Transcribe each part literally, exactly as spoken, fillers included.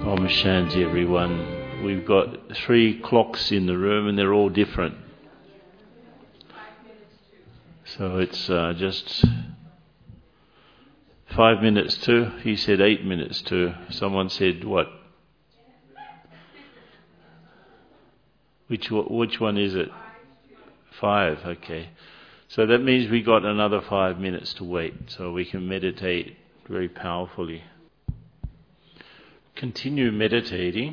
Om Shanti, everyone. We've got three clocks in the room and they're all different. So it's uh, just five minutes to. He said eight minutes to. Someone said what? Which which one is it? Five. Okay. So that means we got another five minutes to wait, so we can meditate very powerfully. Continue meditating.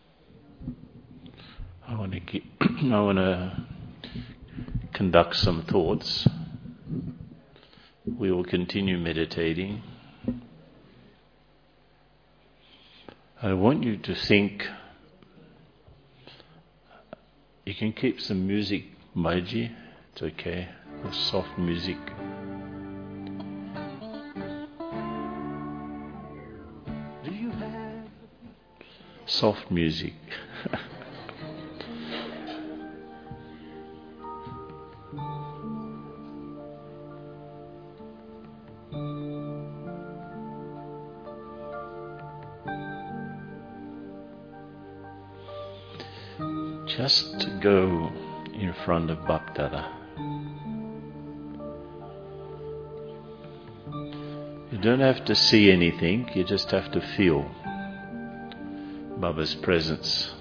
I want to get, I want to conduct some thoughts. We will continue meditating. I want you to think. You can keep some music, Maiji. It's okay. With soft music. Do you have soft music? Just go in front of Bapdada. You don't have to see anything, you just have to feel Baba's presence.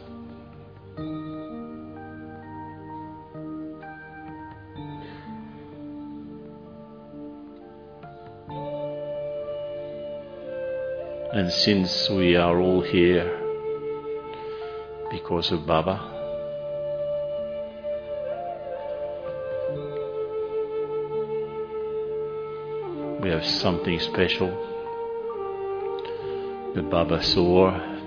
And since we are all here because of Baba, we have something special that Baba saw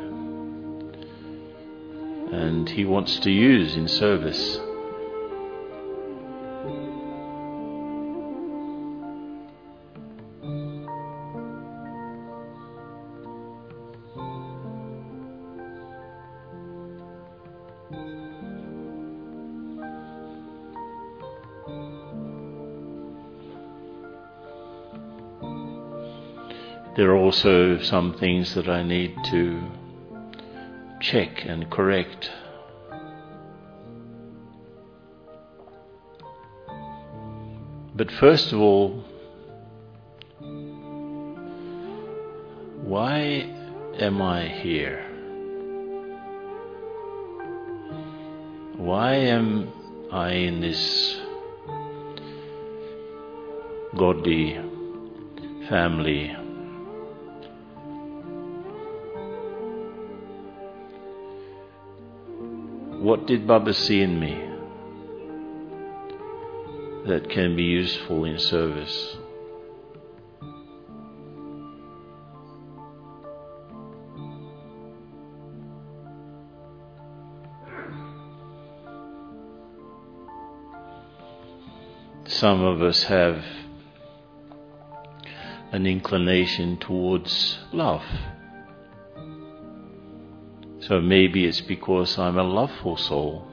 and he wants to use in service. There are also some things that I need to check and correct. But first of all, why am I here? Why am I in this godly family? What did Baba see in me that can be useful in service? Some of us have an inclination towards love. So maybe it's because I'm a loveful soul.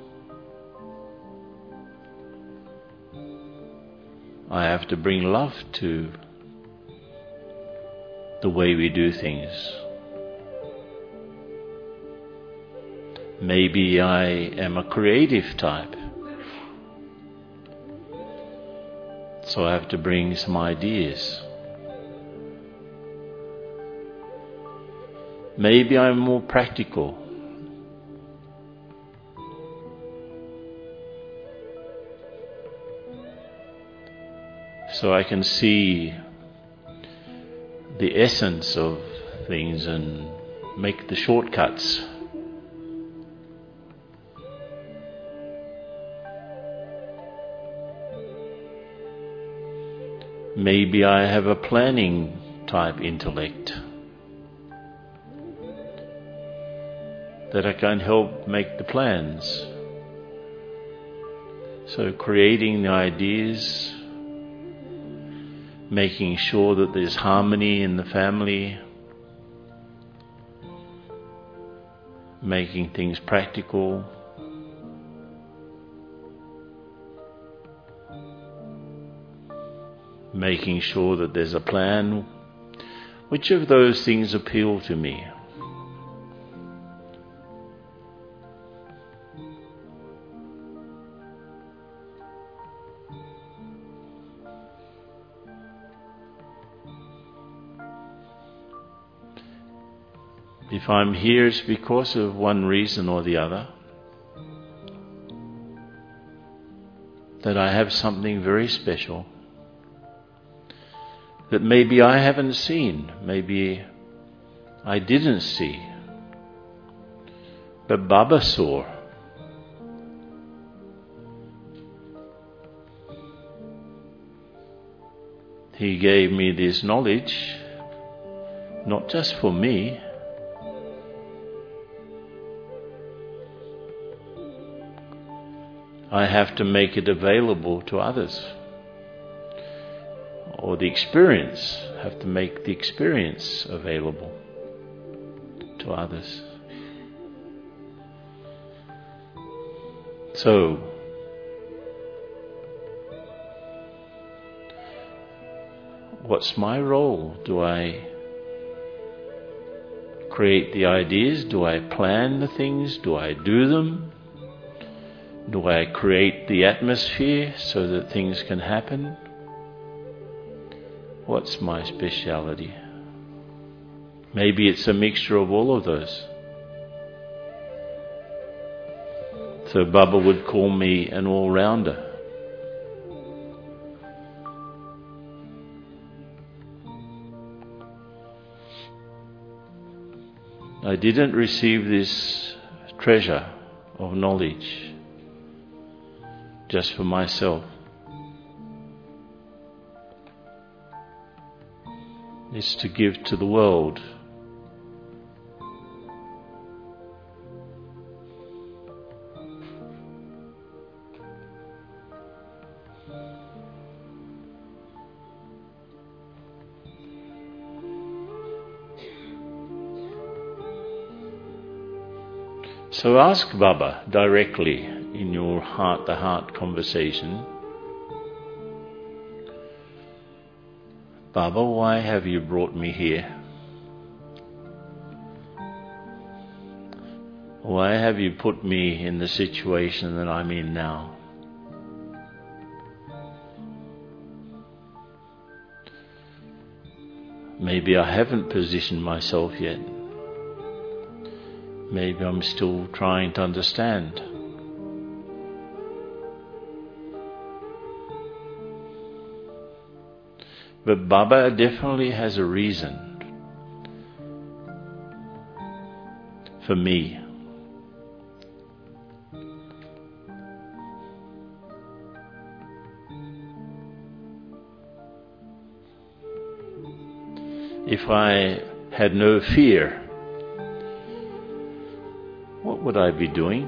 I have to bring love to the way we do things. Maybe I am a creative type. So I have to bring some ideas. Maybe I'm more practical. So I can see the essence of things and make the shortcuts. Maybe I have a planning type intellect that I can help make the plans. So creating the ideas, making sure that there's harmony in the family, making things practical, making sure that there's a plan. Which of those things appeal to me? If I'm here, it's because of one reason or the other. That I have something very special that maybe I haven't seen, maybe I didn't see, but Baba saw. He gave me this knowledge, not just for me, I have to make it available to others. Or the experience, have to make the experience available to others. So, what's my role? Do I create the ideas? Do I plan the things? Do I do them? Do I create the atmosphere so that things can happen? What's my speciality? Maybe it's a mixture of all of those. So Baba would call me an all-rounder. I didn't receive this treasure of knowledge just for myself. It's to give to the world. So ask Baba directly in your heart-to-heart conversation, Baba, why have you brought me here? Why have you put me in the situation that I'm in now? Maybe I haven't positioned myself yet. Maybe I'm still trying to understand. But Baba definitely has a reason for me. If I had no fear, what would I be doing?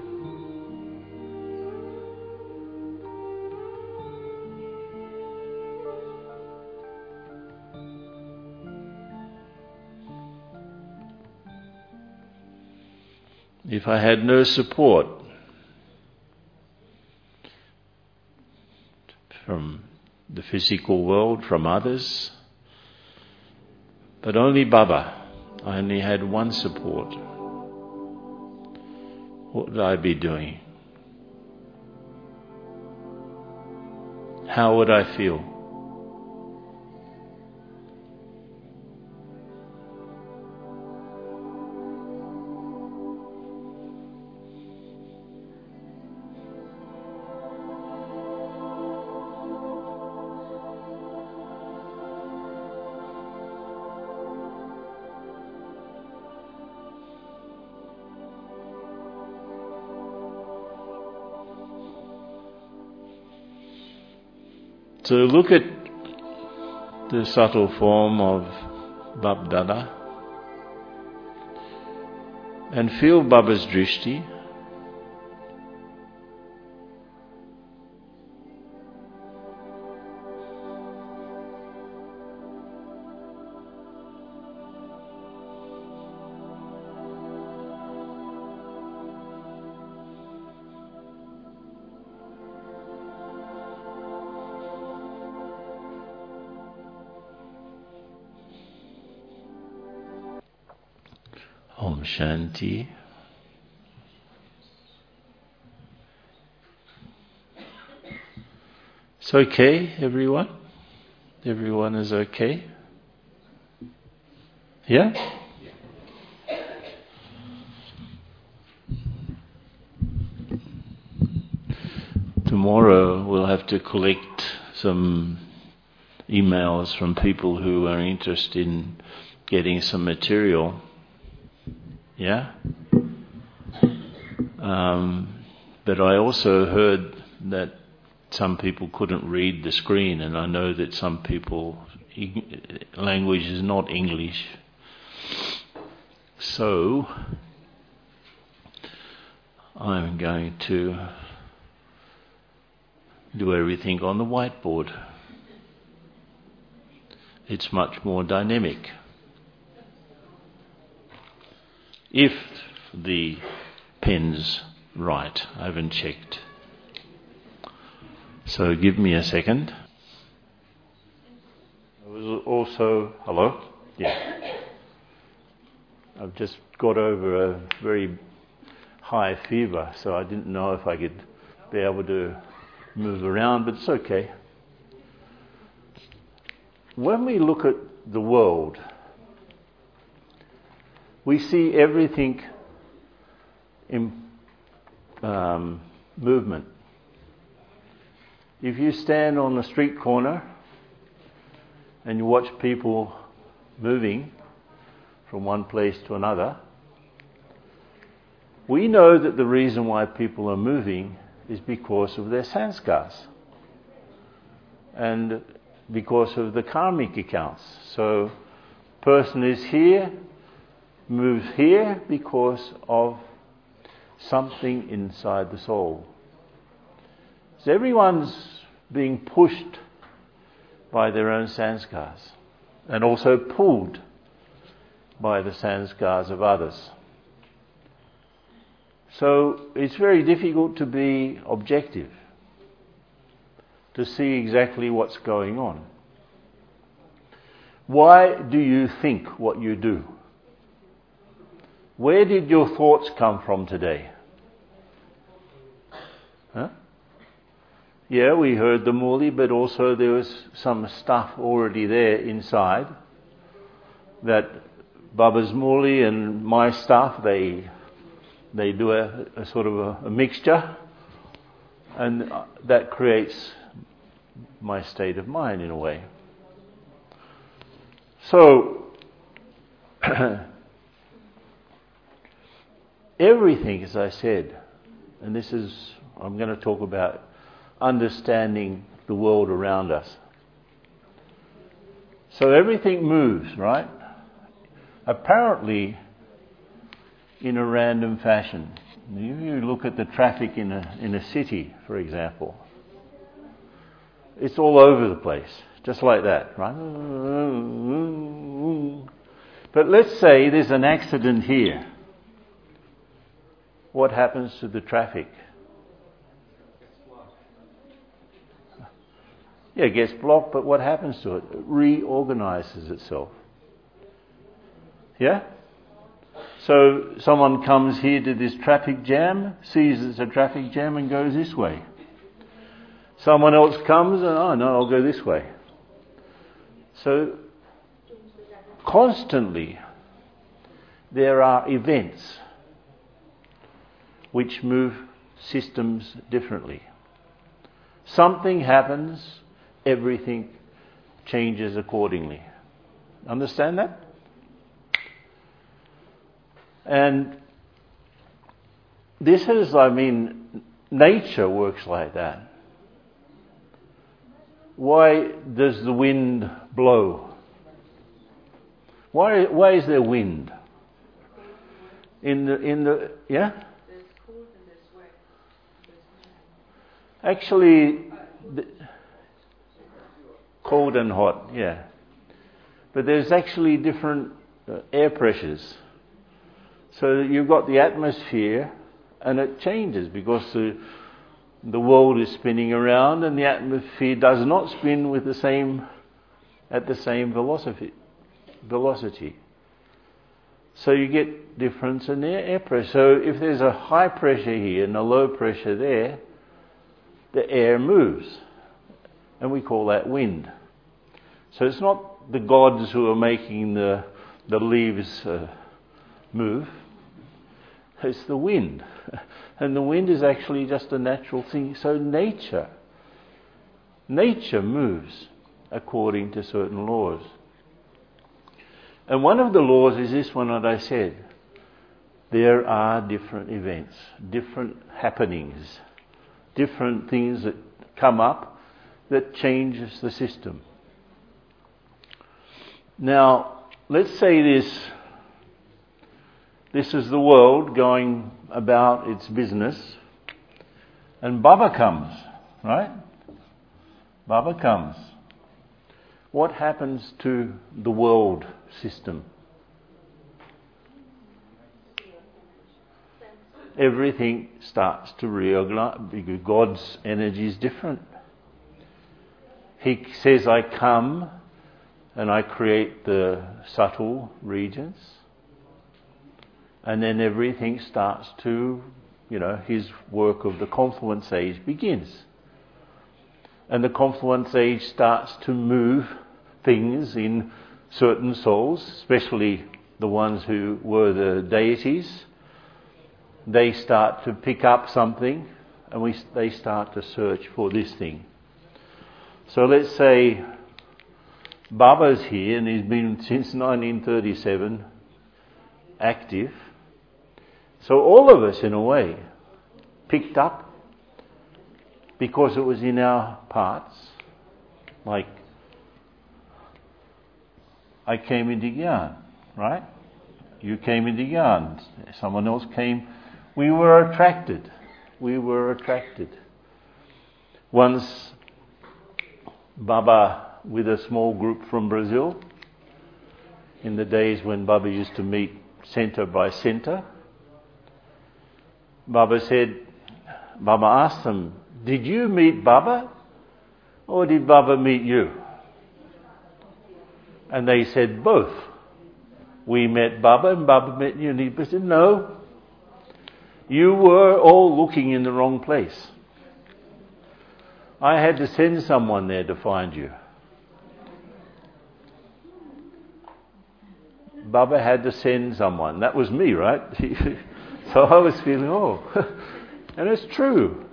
If I had no support from the physical world, from others, but only Baba, I only had one support, what would I be doing? How would I feel? So look at the subtle form of Bab Dada and feel Baba's drishti. Om Shanti. It's okay, everyone? Everyone is okay? Yeah? tomorrow we'll have to collect some emails from people who are interested in getting some material. Yeah? Um, but I also heard that some people couldn't read the screen, and I know that some people, language is not English. So, I'm going to do everything on the whiteboard. It's much more dynamic. If the pen's right, I haven't checked. So give me a second. I was also, hello? Yeah. I've just got over a very high fever, so I didn't know if I could be able to move around, but it's okay. When we look at the world, we see everything in um, movement. If you stand on a street corner and you watch people moving from one place to another, we know that the reason why people are moving is because of their sanskars and because of the karmic accounts. So, person is here, moves here because of something inside the soul. So everyone's being pushed by their own sanskars and also pulled by the sanskars of others. So it's very difficult to be objective, to see exactly what's going on. Why do you think what you do? Where did your thoughts come from today? Huh? Yeah, we heard the Murli, but also there was some stuff already there inside that Baba's Murli and my stuff, they they do a, a sort of a, a mixture, and that creates my state of mind in a way. So, everything, as I said, and this is, I'm going to talk about understanding the world around us. So everything moves, right? Apparently, in a random fashion. You look at the traffic in a in a city, for example. It's all over the place, just like that, right? But let's say there's an accident here. What happens to the traffic? Yeah, it gets blocked, but what happens to it? It reorganizes itself. Yeah? So someone comes here to this traffic jam, sees it's a traffic jam and goes this way. Someone else comes and, oh no, I'll go this way. So constantly there are events which move systems differently. Something happens, everything changes accordingly. Understand that? And this is, I mean, nature works like that. Why does the wind blow? Why why is there wind? In the in the yeah? Actually, the, cold and hot, yeah. But there's actually different uh, air pressures. So you've got the atmosphere, and it changes because the the world is spinning around, and the atmosphere does not spin with the same at the same velocity. Velocity. So you get difference in air, air pressure. So if there's a high pressure here and a low pressure there, the air moves, and we call that wind. So it's not the gods who are making the the leaves uh, move. It's the wind. And the wind is actually just a natural thing. So nature, nature moves according to certain laws. And one of the laws is this one that I said. There are different events, different happenings, different things that come up that changes the system. Now, let's say this, this is the world going about its business, and Baba comes, right? Baba comes. What happens to the world system? Everything starts to reorganize because God's energy is different. He says, I come and I create the subtle regions, and then everything starts to, you know, his work of the confluence age begins. And the confluence age starts to move things in certain souls, especially the ones who were the deities. They start to pick up something, and we they start to search for this thing. So let's say Baba's here, and he's been since nineteen thirty-seven active. So all of us, in a way, picked up because it was in our parts. Like, I came into Gyan, right? You came into Gyan. Someone else came. We were attracted. We were attracted. Once, Baba, with a small group from Brazil, in the days when Baba used to meet centre by centre, Baba said, Baba asked them, did you meet Baba or did Baba meet you? And they said, both. We met Baba and Baba met you. And he said, no, you were all looking in the wrong place. I had to send someone there to find you. Baba had to send someone. That was me, right? So I was feeling, oh. And it's true.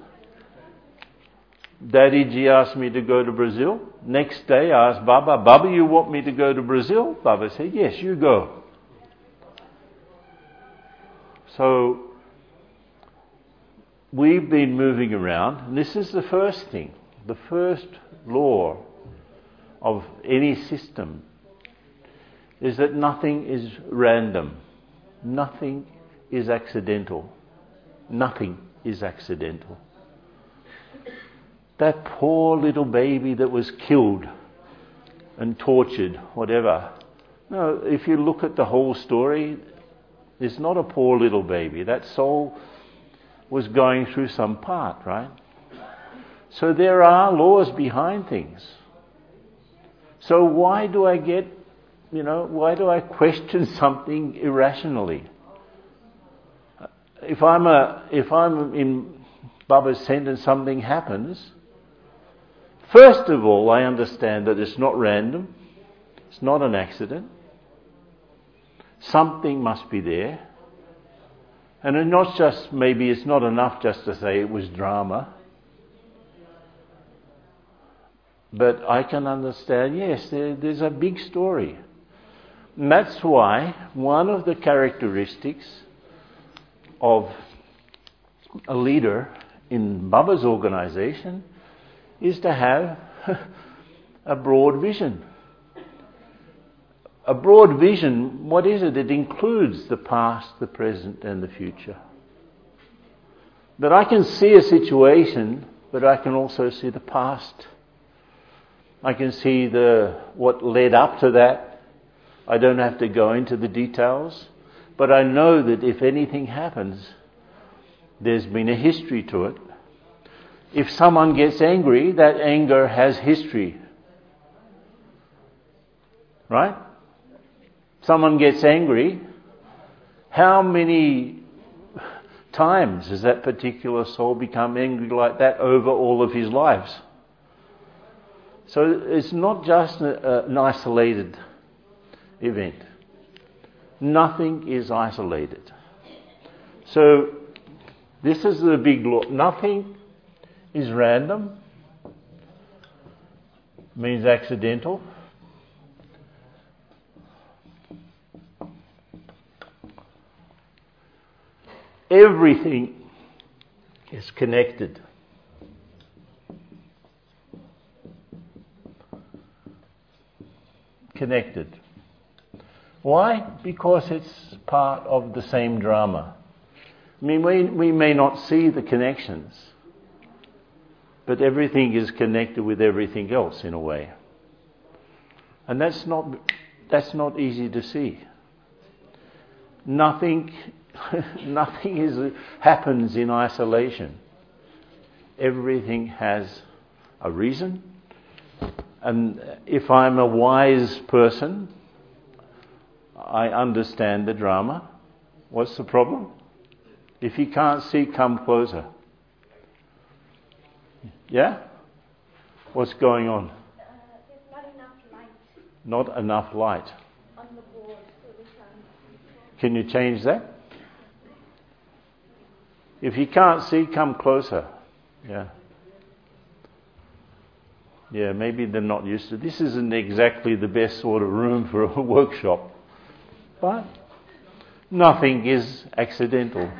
Daddyji asked me to go to Brazil. Next day I asked Baba, Baba, you want me to go to Brazil? Baba said, yes, you go. So we've been moving around, and this is the first thing, the first law of any system is that nothing is random. Nothing is accidental. Nothing is accidental. That poor little baby that was killed and tortured, whatever. No, if you look at the whole story, it's not a poor little baby. That soul was going through some part, right? So there are laws behind things. So why do I get, you know, why do I question something irrationally? If I'm a, if I'm in Baba's center and something happens, first of all, I understand that it's not random. It's not an accident. Something must be there. And it's not just, maybe it's not enough just to say it was drama. But I can understand, yes, there, there's a big story. And that's why one of the characteristics of a leader in Baba's organization is to have a broad vision. A broad vision, what is it? It includes the past, the present and the future. But I can see a situation, but I can also see the past. I can see the what led up to that. I don't have to go into the details, but I know that if anything happens, there's been a history to it. If someone gets angry, that anger has history. Right? Someone gets angry, how many times has that particular soul become angry like that over all of his lives? So it's not just a, an isolated event. Nothing is isolated. So this is the big law. Nothing is random, means accidental. Everything is connected. Connected. Why? Because it's part of the same drama. I mean, we, we may not see the connections, but everything is connected with everything else in a way. And that's not, that's not easy to see. Nothing, nothing is, happens in isolation. Everything has a reason. And if I'm a wise person, I understand the drama. What's the problem? If you can't see, come closer. Yeah? What's going on? Uh, there's not enough light. Not enough light. On the board, so we can... Can you change that? If you can't see, come closer. Yeah. Yeah, maybe they're not used to it. This isn't exactly the best sort of room for a workshop. But nothing is accidental.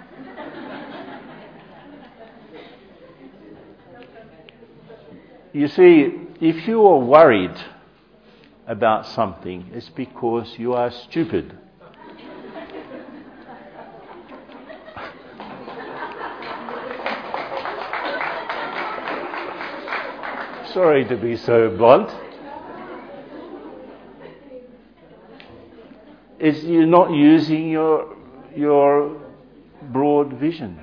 You see, if you are worried about something, it's because you are stupid. Sorry to be so blunt. It's you're not using your your broad vision.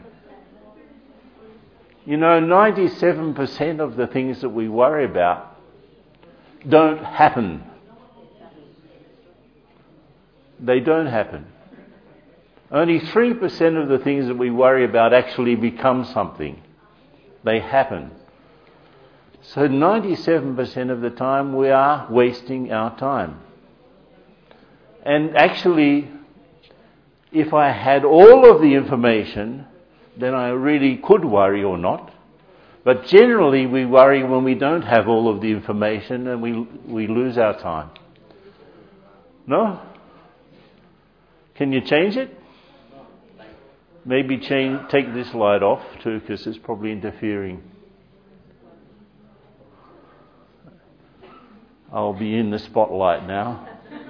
You know, ninety-seven percent of the things that we worry about don't happen. They don't happen. Only three percent of the things that we worry about actually become something. They happen. So ninety-seven percent of the time we are wasting our time. And actually, if I had all of the information, then I really could worry or not. But generally we worry when we don't have all of the information and we we lose our time. No? Can you change it? Maybe change, take this light off too, because it's probably interfering. I'll be in the spotlight now.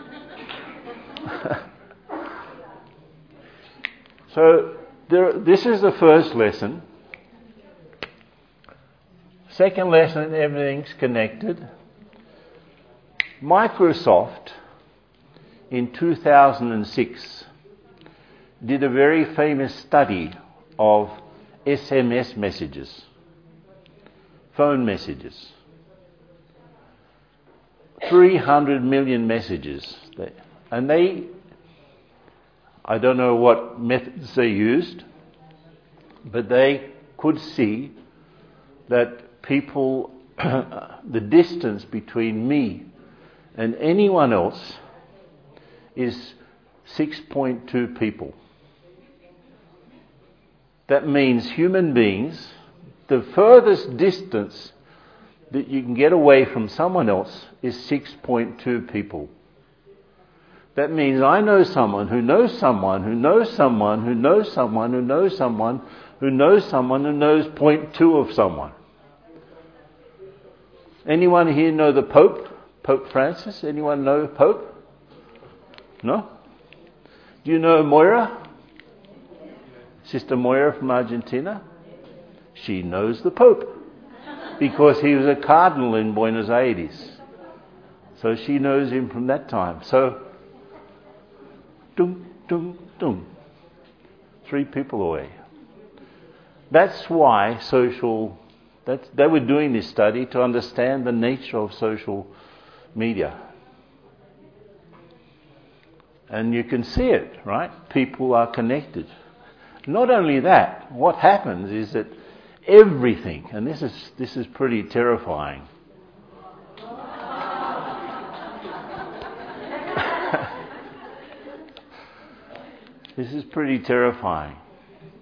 So there, this is the first lesson. Second lesson, everything's connected. Microsoft in two thousand six did a very famous study of S M S messages, phone messages. three hundred million messages. And they, I don't know what methods they used, but they could see that people, the distance between me and anyone else is six point two people. That means human beings, the furthest distance that you can get away from someone else is six point two people. That means I know someone who knows someone who knows someone who knows someone who knows someone who knows someone who knows zero point two of someone. Anyone here know the Pope? Pope Francis? Anyone know Pope? No? Do you know Moira? Sister Moira from Argentina? She knows the Pope because he was a cardinal in Buenos Aires. So she knows him from that time. So, dum, dum, dum. Three people away. That's why social... That's, they were doing this study to understand the nature of social media. And you can see it, right? People are connected. Not only that, what happens is that everything, and this is this is pretty terrifying. This is pretty terrifying.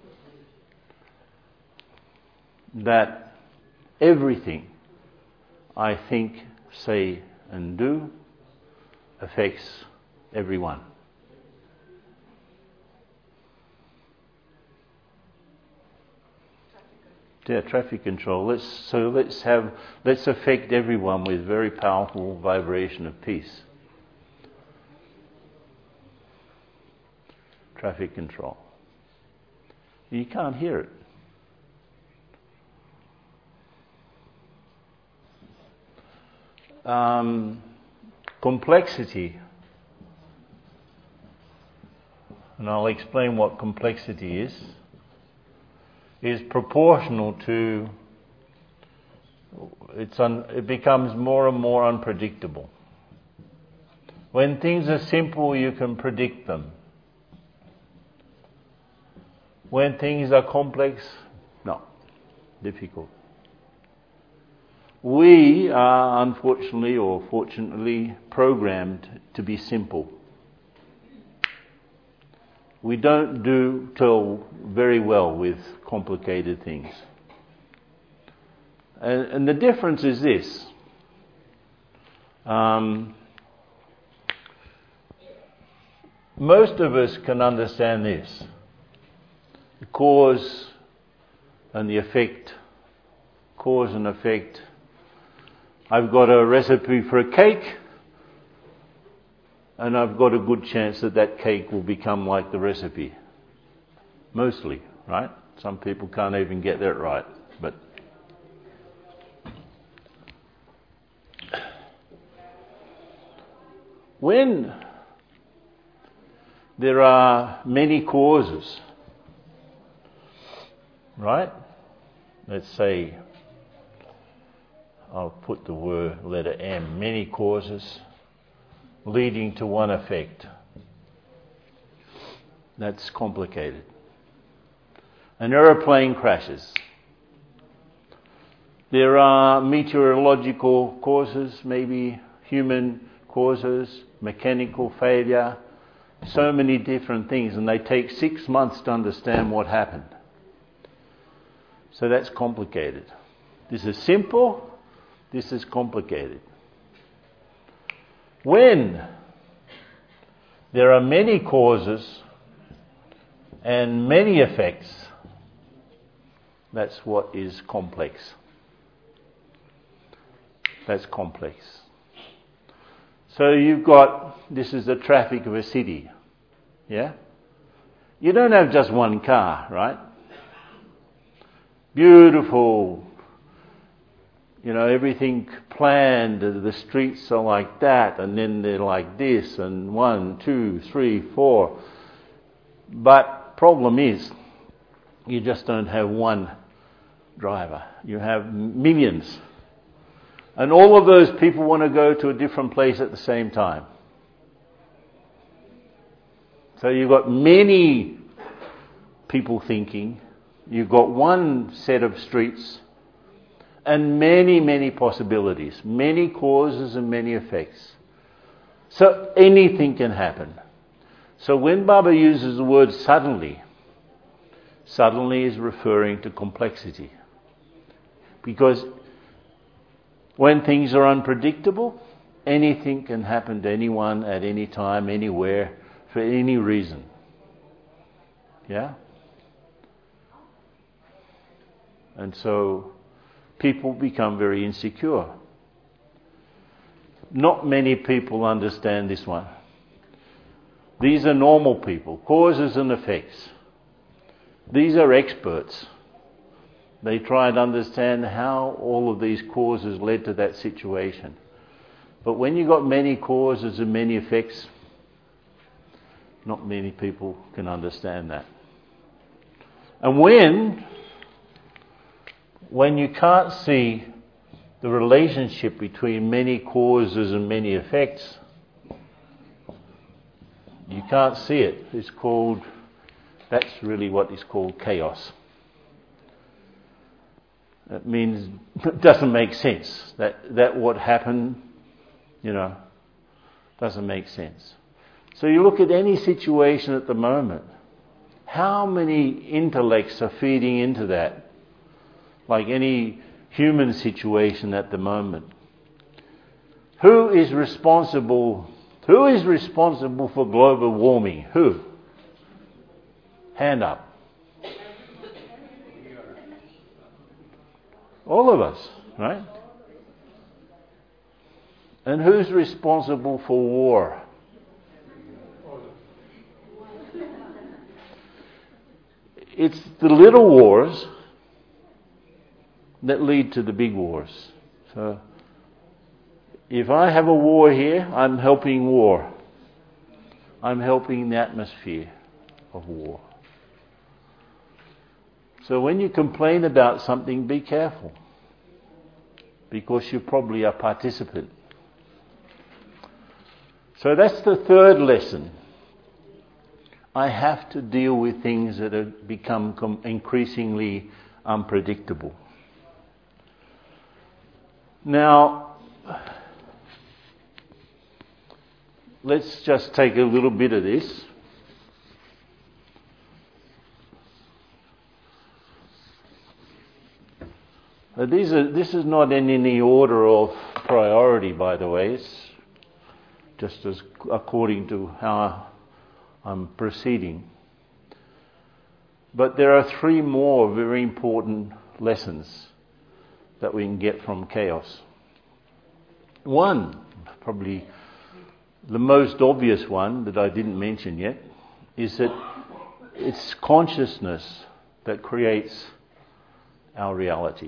that everything I think, say and do affects everyone. Yeah, traffic control. Let's so let's have let's affect everyone with very powerful vibration of peace. Traffic control. You can't hear it. Um, complexity. And I'll explain what complexity is. Is proportional to, it's un, it becomes more and more unpredictable. When things are simple, you can predict them. When things are complex, no, difficult. We are unfortunately or fortunately programmed to be simple. We don't do tell very well with complicated things. And, and the difference is this. Um, most of us can understand this. The cause and the effect. Cause and effect. I've got a recipe for a cake, and I've got a good chance that that cake will become like the recipe. Mostly, right? Some people can't even get that right. But when there are many causes, right? Let's say, I'll put the word letter M, many causes leading to one effect. That's complicated. An aeroplane crashes. There are meteorological causes, maybe human causes, mechanical failure, so many different things, and they take six months to understand what happened. So that's complicated. This is simple, this is complicated. When there are many causes and many effects, that's what is complex. That's complex. So you've got, this is the traffic of a city, yeah? You don't have just one car, right? Beautiful, you know, everything planned, the streets are like that, and then they're like this, and one, two, three, four. But problem is, you just don't have one driver. You have millions. And all of those people want to go to a different place at the same time. So you've got many people thinking, you've got one set of streets, and many, many possibilities, many causes and many effects. So anything can happen. So when Baba uses the word suddenly, suddenly is referring to complexity. Because when things are unpredictable, anything can happen to anyone at any time, anywhere, for any reason. Yeah? And so people become very insecure. Not many people understand this one. These are normal people, causes and effects. These are experts. They try and understand how all of these causes led to that situation. But when you've got many causes and many effects, not many people can understand that. And when, when you can't see the relationship between many causes and many effects, you can't see it. It's called, that's really what is called chaos. That means it doesn't make sense. That that what happened, you know, doesn't make sense. So you look at any situation at the moment, how many intellects are feeding into that? like any human situation at the moment. Who is responsible? Who is responsible for global warming? Who? Hand up. All of us, right? And who's responsible for war? It's the little wars that lead to the big wars. So, if I have a war here, I'm helping war. I'm helping the atmosphere of war. So when you complain about something, be careful, because you're probably a participant. So that's the third lesson. I have to deal with things that have become com- increasingly unpredictable. Now, let's just take a little bit of this. Uh, these are, this is not in any order of priority, by the way. It's just as according to how I'm proceeding. But there are three more very important lessons that we can get from chaos. One, probably the most obvious one that I didn't mention yet, is that it's consciousness that creates our reality.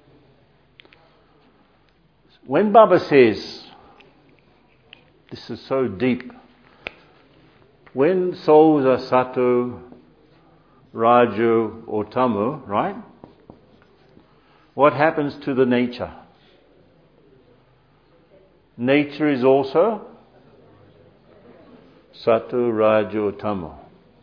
When Baba says, this is so deep, when souls are sato, rajo or tamo, right? What happens to the nature? Nature is also sato, rajo, tamo.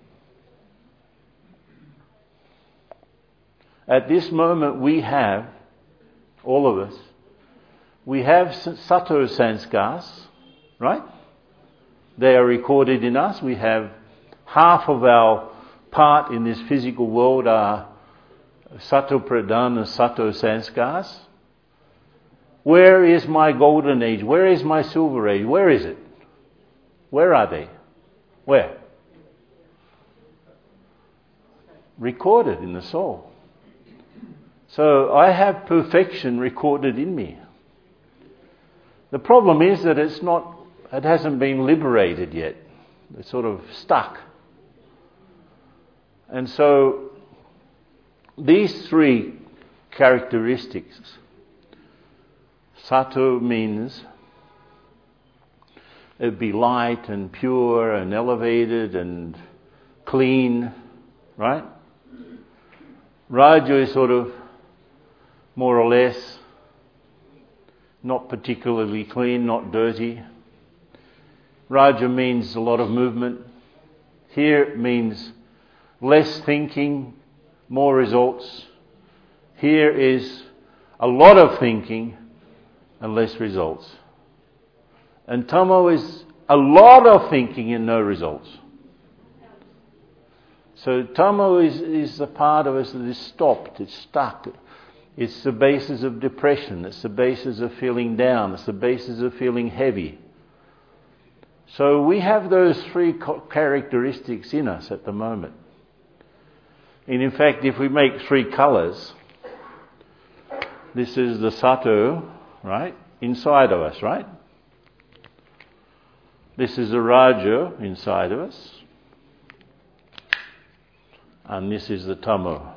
At this moment we have, all of us, we have sato sanskars, right? They are recorded in us. We have half of our part in this physical world are sato pradhan and sato sanskars. Where is my golden age? Where is my silver age? Where is it? Where are they? Where? Recorded in the soul. So I have perfection recorded in me. The problem is that it's not, it hasn't been liberated yet. It's sort of stuck. And so these three characteristics, sato means it'd be light and pure and elevated and clean, right? Rajo is sort of more or less not particularly clean, not dirty. Raja means a lot of movement. Here it means less thinking, more results. Here is a lot of thinking and less results. And tamo is a lot of thinking and no results. So tamo is, is the part of us that is stopped, it's stuck. It's the basis of depression, it's the basis of feeling down, it's the basis of feeling heavy. So we have those three characteristics in us at the moment. And in fact, if we make three colours, this is the sato, right, inside of us, right? This is the rajo inside of us. And this is the tamo.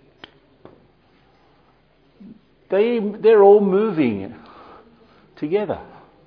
They, they're all moving together.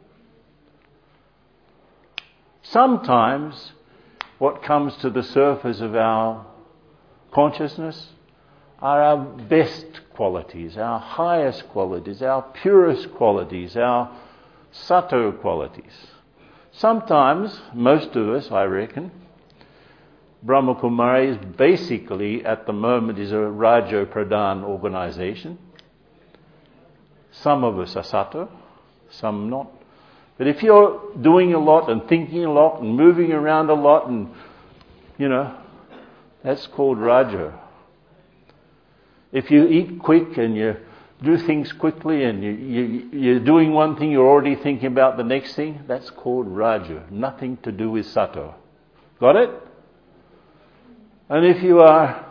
Sometimes what comes to the surface of our consciousness are our best qualities, our highest qualities, our purest qualities, our sato qualities. Sometimes, most of us, I reckon, Brahma Kumari is basically, at the moment, is a Rajo Pradhan organisation. Some of us are sato, some not. But if you're doing a lot and thinking a lot and moving around a lot and, you know, that's called Rajo. If you eat quick and you do things quickly and you, you, you're doing one thing, you're already thinking about the next thing, that's called Raja. Nothing to do with Sattva. Got it? And if you are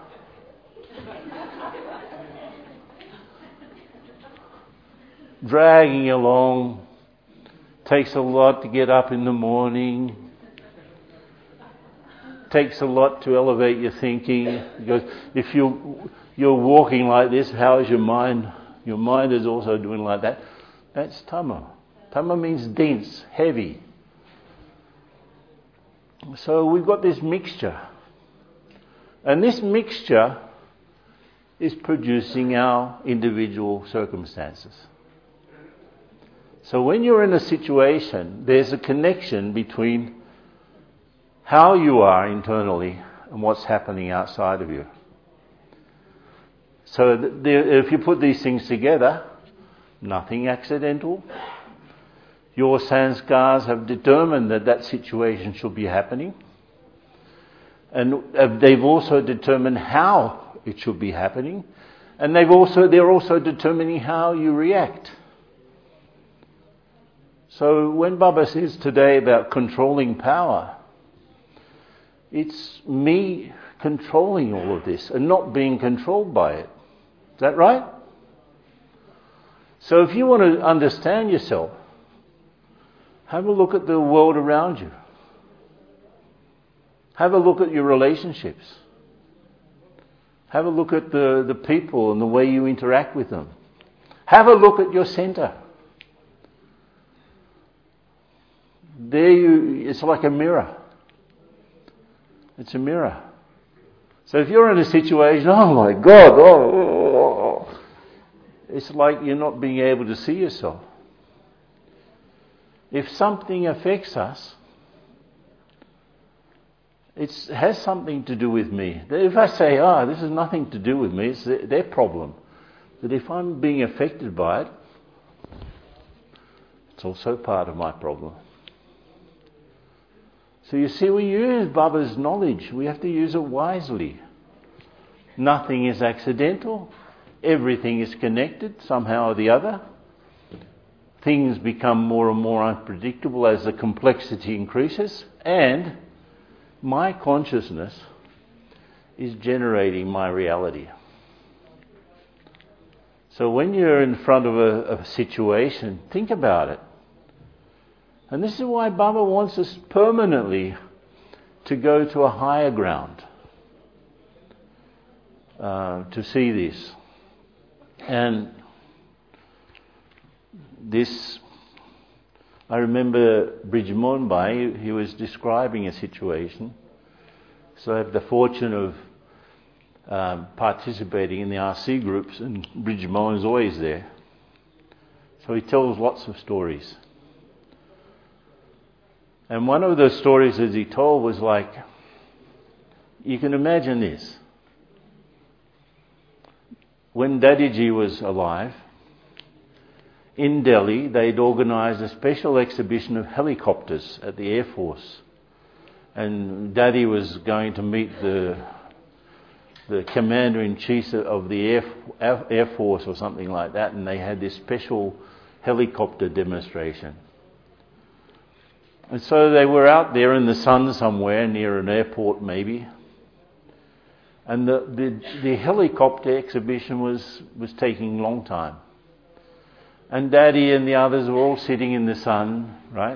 dragging along, takes a lot to get up in the morning, takes a lot to elevate your thinking. Because if you, you're walking like this, how is your mind? Your mind is also doing like that. That's Tama. Tama means dense, heavy. So we've got this mixture. And this mixture is producing our individual circumstances. So when you're in a situation, there's a connection between how you are internally and what's happening outside of you. So the, if you put these things together, nothing accidental. Your sanskars have determined that that situation should be happening. And they've also determined how it should be happening. And they've also, they're also determining how you react. So when Baba says today about controlling power, it's me controlling all of this and not being controlled by it. Is that right? So if you want to understand yourself, have a look at the world around you. Have a look at your relationships. Have a look at the, the people and the way you interact with them. Have a look at your center. There you, it's like a mirror. It's a mirror. So if you're in a situation, oh my God, oh, oh, oh, it's like you're not being able to see yourself. If something affects us, it has something to do with me. If I say, ah, oh, this has nothing to do with me, it's their problem. But if I'm being affected by it, it's also part of my problem. So you see, we use Baba's knowledge. We have to use it wisely. Nothing is accidental. Everything is connected somehow or the other. Things become more and more unpredictable as the complexity increases. And my consciousness is generating my reality. So when you're in front of a, a situation, think about it. And this is why Baba wants us permanently to go to a higher ground uh, to see this. And this, I remember Brij Mohanbhai, he, he was describing a situation. So I have the fortune of um, participating in the R C groups, and Brij Mohan is always there. So he tells lots of stories. And one of the stories that he told was like, you can imagine this. When Dadiji was alive, in Delhi, they'd organised a special exhibition of helicopters at the Air Force. And Daddy was going to meet the the Commander-in-Chief of the Air, Air Force or something like that, and they had this special helicopter demonstration. And so they were out there in the sun somewhere near an airport maybe. And the, the, the helicopter exhibition was, was taking a long time. And Daddy and the others were all sitting in the sun, right?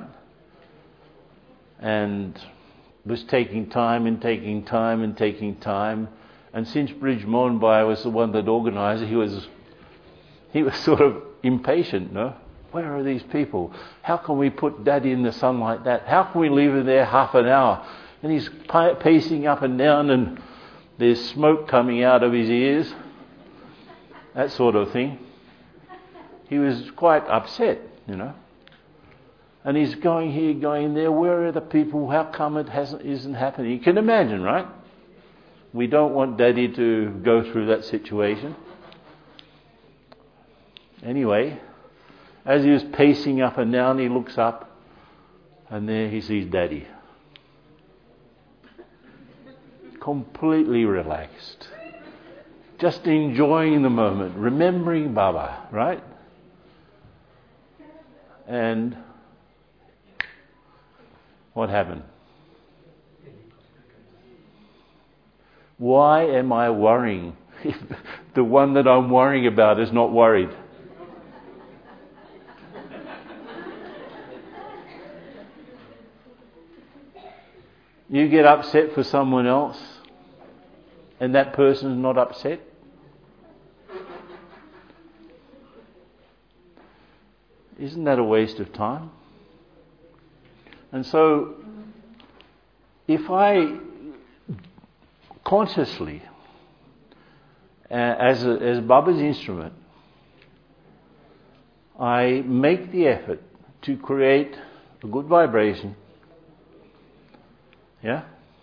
And was taking time and taking time and taking time. And since Brij Mohanbhai was the one that organised it, he was, he was sort of impatient, no? Where are these people? How can we put Daddy in the sun like that? How can we leave him there half an hour? And he's pacing up and down and there's smoke coming out of his ears. That sort of thing. He was quite upset, you know. And he's going here, going there. Where are the people? How come it hasn't, isn't happening? You can imagine, right? We don't want Daddy to go through that situation. Anyway, as he was pacing up and down, he looks up and there he sees Daddy. Completely relaxed. just enjoying the moment, remembering Baba, right? And what happened? Why am I worrying if the one that I'm worrying about is not worried? You get upset for someone else and that person is not upset? Isn't that a waste of time? And so, if I consciously, uh, as a, as Baba's instrument, I make the effort to create a good vibration, yeah,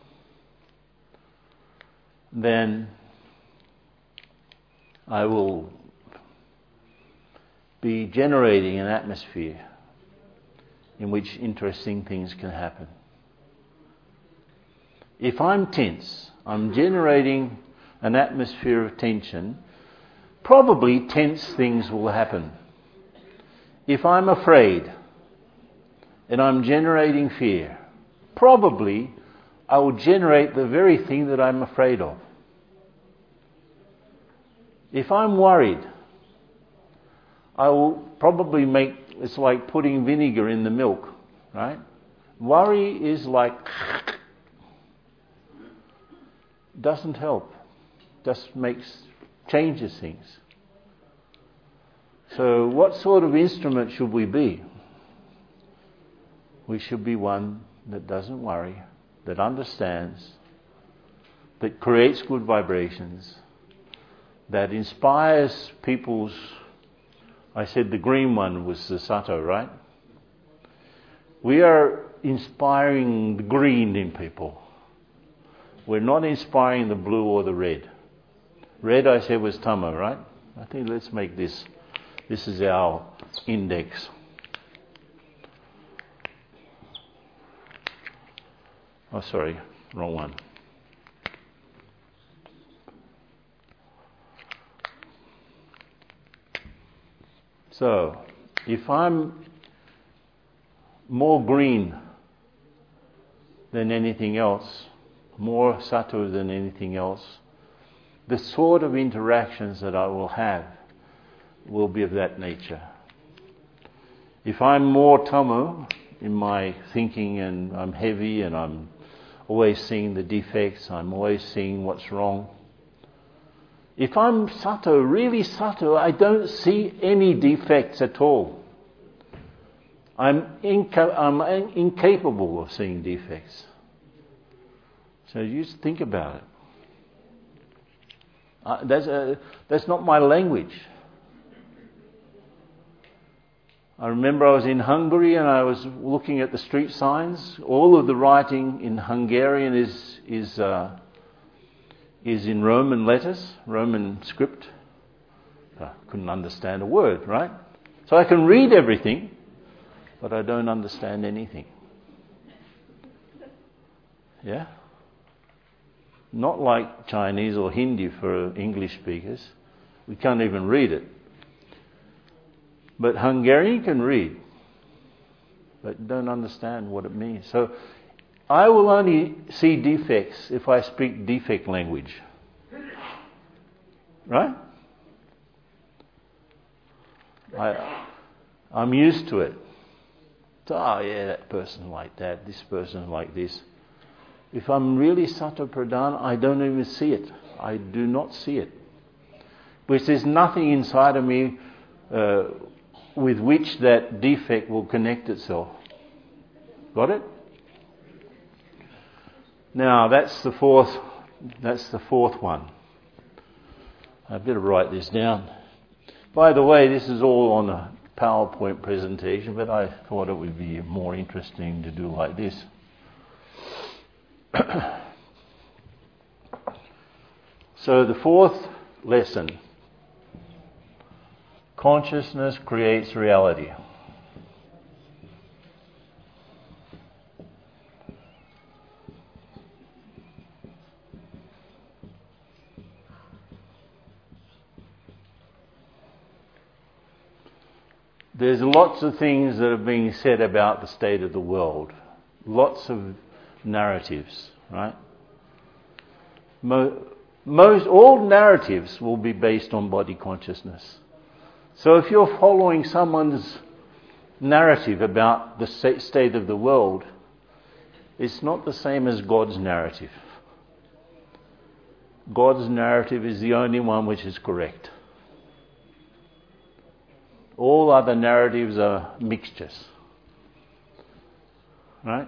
then I will be generating an atmosphere in which interesting things can happen. If I'm tense, I'm generating an atmosphere of tension, probably tense things will happen. If I'm afraid and I'm generating fear, probably I will generate the very thing that I'm afraid of. If I'm worried, I will probably make, it's like putting vinegar in the milk, right? Worry is like, doesn't help, just makes, changes things. So what sort of instrument should we be? We should be one that doesn't worry, that understands, that creates good vibrations, that inspires people's. I said the green one was the Sato, right? We are inspiring the green in people. We're not inspiring the blue or the red. Red, I said, was Tamo, right? I think let's make this. This is our index. Oh, sorry, wrong one. So, if I'm more green than anything else, more Sato than anything else, the sort of interactions that I will have will be of that nature. If I'm more Tamo in my thinking and I'm heavy and I'm always seeing the defects, I'm always seeing what's wrong. If I'm Sato, really Sato, I don't see any defects at all. I'm, inca- I'm incapable of seeing defects. So you just think about it. Uh, that's, a, that's not my language. I remember I was in Hungary and I was looking at the street signs. All of the writing in Hungarian is is uh, is in Roman letters, Roman script. I couldn't understand a word, right? So I can read everything, but I don't understand anything. Yeah? Not like Chinese or Hindi for English speakers. We can't even read it. But Hungarian can read, but don't understand what it means. So I will only see defects if I speak defect language. Right? I, I'm used to it. So, oh yeah, that person like that, this person like this. If I'm really Sato Pradhan, I don't even see it. I do not see it. Because there's nothing inside of me uh, with which that defect will connect itself. Got it? Now that's the fourth. That's the fourth one. I better write this down. By the way, this is all on a PowerPoint presentation, but I thought it would be more interesting to do like this. So the fourth lesson: consciousness creates reality. there's lots of things that are being said about the state of the world. Lots of narratives, right? Mo- most, all narratives will be based on body consciousness. So if you're following someone's narrative about the state of the world, it's not the same as God's narrative. God's narrative is the only one which is correct. All other narratives are mixtures. Right?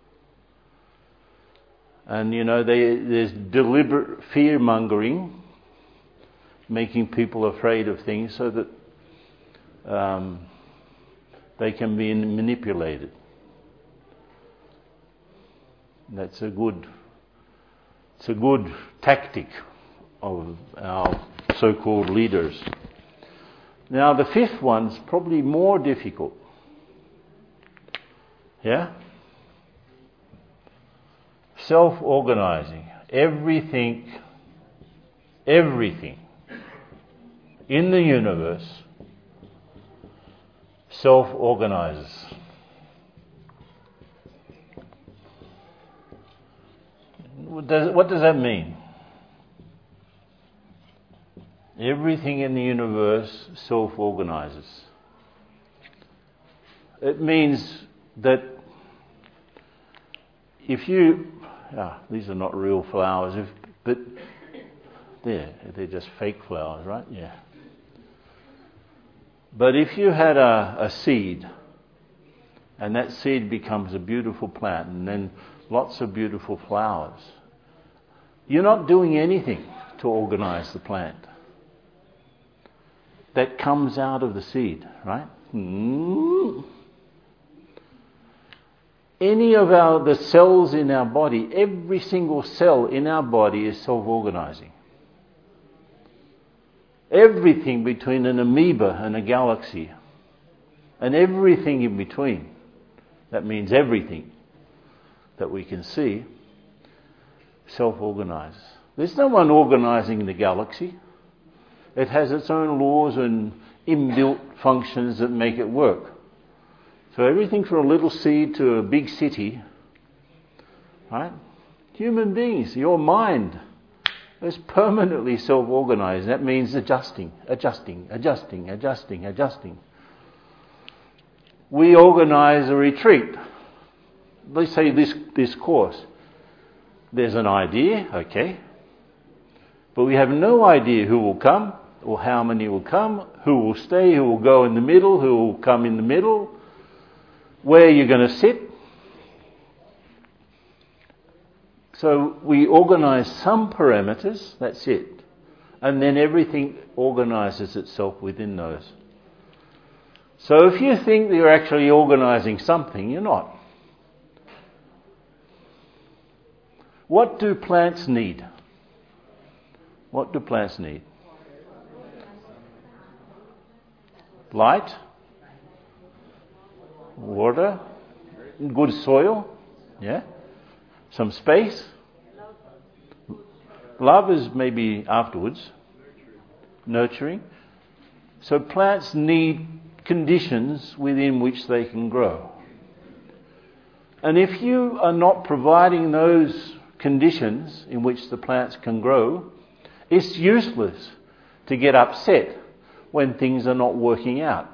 And you know, they, there's deliberate fear-mongering, making people afraid of things so that um, they can be manipulated. That's a good, it's a good tactic of our so-called leaders. Now the fifth one's probably more difficult. Yeah? Self-organizing. Everything, everything in the universe self-organizes. What does, what does that mean? Everything in the universe self-organizes. It means that if you... Ah, these are not real flowers, if, but they're, they're just fake flowers, right? Yeah. But if you had a, a seed, and that seed becomes a beautiful plant, and then lots of beautiful flowers, you're not doing anything to organize the plant. That comes out of the seed, right? Mm. Any of our the cells in our body, every single cell in our body is self-organizing. Everything between an amoeba and a galaxy, and everything in between, that means everything that we can see, self-organizes. There's no one organizing the galaxy. It has its own laws and inbuilt functions that make it work. So everything from a little seed to a big city, right? Human beings, your mind is permanently self-organized. That means adjusting, adjusting, adjusting, adjusting, adjusting. We organize a retreat. Let's say this, this course. There's an idea, okay. But we have no idea who will come, or how many will come, who will stay, who will go in the middle, who will come in the middle, where you're going to sit. So we organize some parameters, that's it. And then everything organizes itself within those. So if you think that you're actually organizing something, you're not. What do plants need? What do plants need? Light, water, good soil, yeah, some space. Love is maybe afterwards. Nurturing. So plants need conditions within which they can grow. And if you are not providing those conditions in which the plants can grow, it's useless to get upset when things are not working out.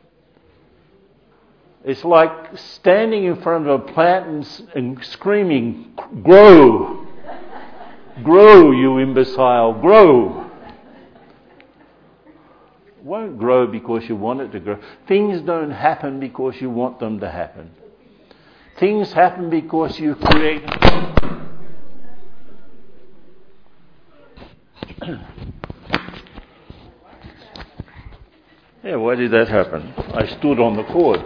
It's like standing in front of a plant and, and screaming, "Grow! Grow, you imbecile, grow!" It won't grow because you want it to grow. Things don't happen because you want them to happen. Things happen because you create... Yeah, why did that happen? I stood on the cord.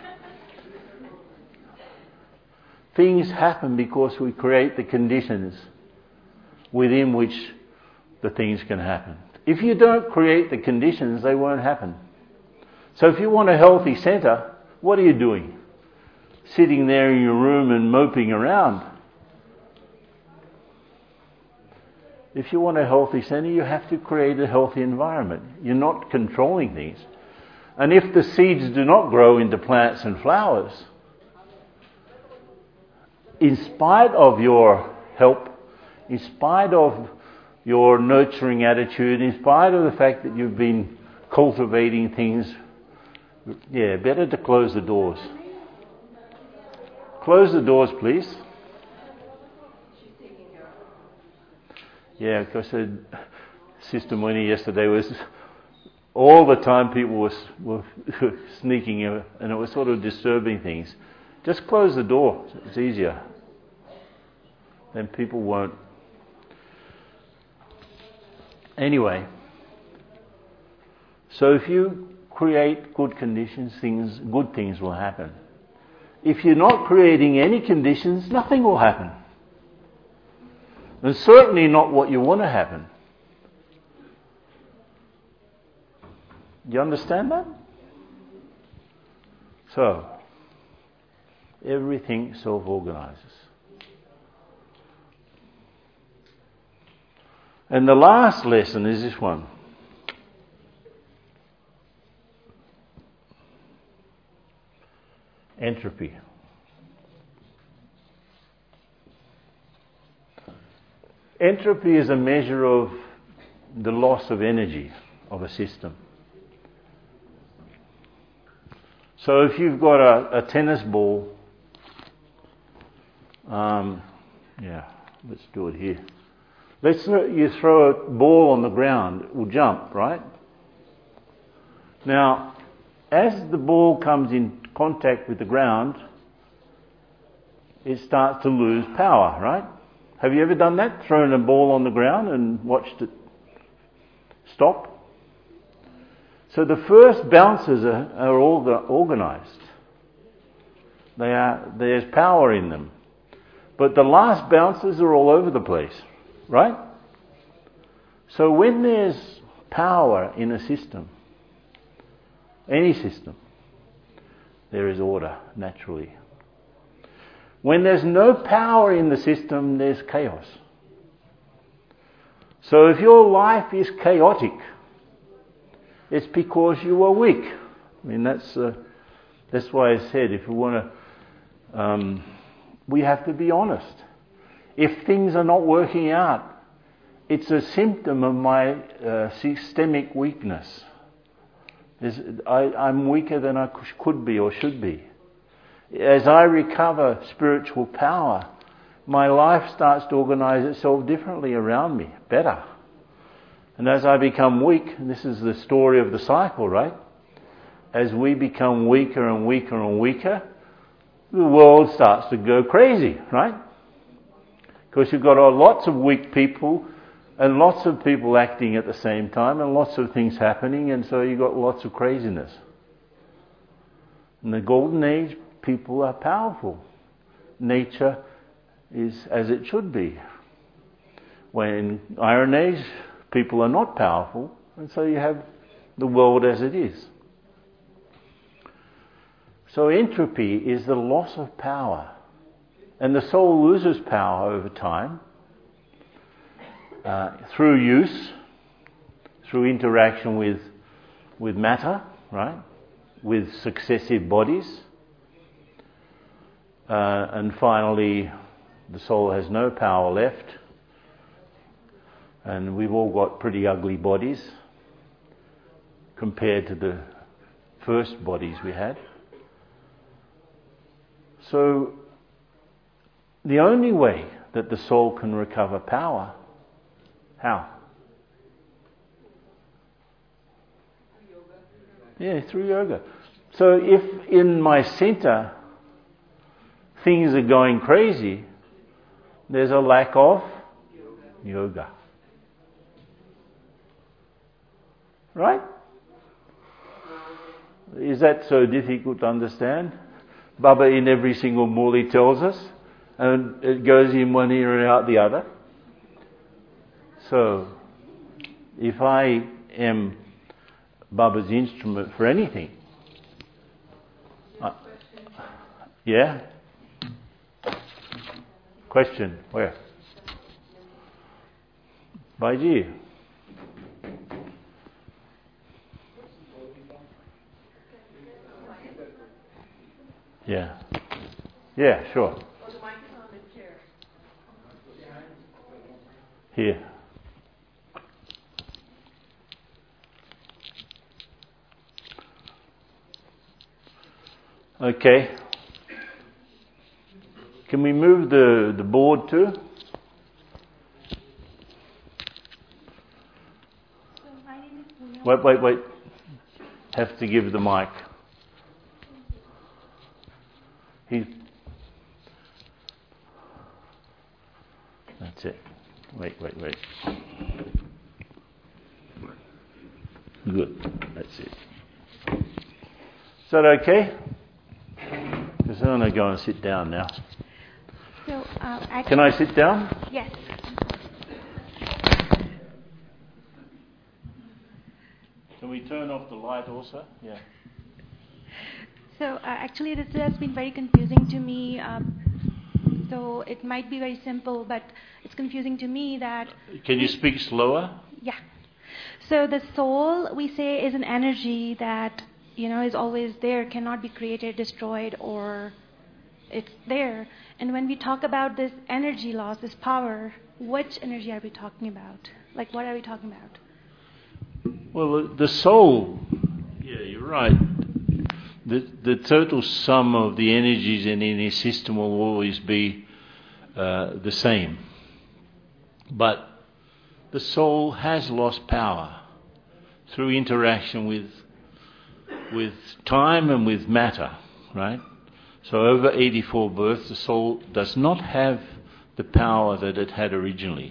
Things happen because we create the conditions within which the things can happen. If you don't create the conditions, they won't happen. So if you want a healthy centre, what are you doing? Sitting there in your room and moping around. If you want a healthy centre, you have to create a healthy environment. You're not controlling things. And if the seeds do not grow into plants and flowers, in spite of your help, in spite of your nurturing attitude, in spite of the fact that you've been cultivating things, yeah, better to close the doors. Close the doors, please. Yeah, because Sister Mooney yesterday was all the time people were, were sneaking in, and it was sort of disturbing things. Just close the door. It's easier. Then people won't. Anyway, so if you create good conditions, things, good things will happen. If you're not creating any conditions, nothing will happen. And certainly not what you want to happen. Do you understand that? So, everything self-organizes. And the last lesson is this one. Entropy. Entropy is a measure of the loss of energy of a system. So if you've got a, a tennis ball, um, yeah, let's do it here. Let's you throw a ball on the ground, it will jump, right? Now, as the ball comes in contact with the ground, it starts to lose power, right? Have you ever done that? Thrown a ball on the ground and watched it stop? So the first bounces are, are organised. They are, there's power in them. But the last bounces are all over the place, right? So when there's power in a system, any system, there is order, naturally. When there's no power in the system, there's chaos. So if your life is chaotic, it's because you are weak. I mean, that's uh, that's why I said if we want to, um, we have to be honest. If things are not working out, it's a symptom of my uh, systemic weakness. I, I'm weaker than I could be or should be. As I recover spiritual power, my life starts to organize itself differently around me, better. And as I become weak, and this is the story of the cycle, right? As we become weaker and weaker and weaker, the world starts to go crazy, right? Because you've got lots of weak people and lots of people acting at the same time and lots of things happening, and so you've got lots of craziness. In the golden age, people are powerful. Nature is as it should be. When in Iron Age, people are not powerful, and so you have the world as it is. So entropy is the loss of power. And the soul loses power over time uh, through use, through interaction with, with matter, right? With successive bodies. Uh, and finally, the soul has no power left. And we've all got pretty ugly bodies compared to the first bodies we had. So, the only way that the soul can recover power, how? Yeah, through yoga. So if in my center things are going crazy, there's a lack of yoga. Right? Is that so difficult to understand? Baba in every single murli tells us, and it goes in one ear and out the other. So, if I am Baba's instrument for anything, uh, yeah? Question, where? Baiji. Yeah. Yeah, sure. Oh, the mic is on the chair. Here. Okay. Can we move the, the board too? So my name is Poonam. Wait, wait, wait. Have to give the mic. He. That's it. Wait, wait, wait. Good. That's it. Is that okay? Because I'm going to go and sit down now. So, uh, actually, Can I sit down? yes. Can we turn off the light also? Yeah. So uh, actually, this has been very confusing to me. Um, so it might be very simple, but it's confusing to me that. Can you speak slower? Yeah. So the soul, we say, is an energy that, you know, is always there, cannot be created, destroyed, or it's there. And when we talk about this energy loss, this power, which energy are we talking about? Like, what are we talking about? Well, the, the soul, yeah, you're right. The, the total sum of the energies in any system will always be uh, the same. But the soul has lost power through interaction with with time and with matter, right? So over eighty-four births, the soul does not have the power that it had originally.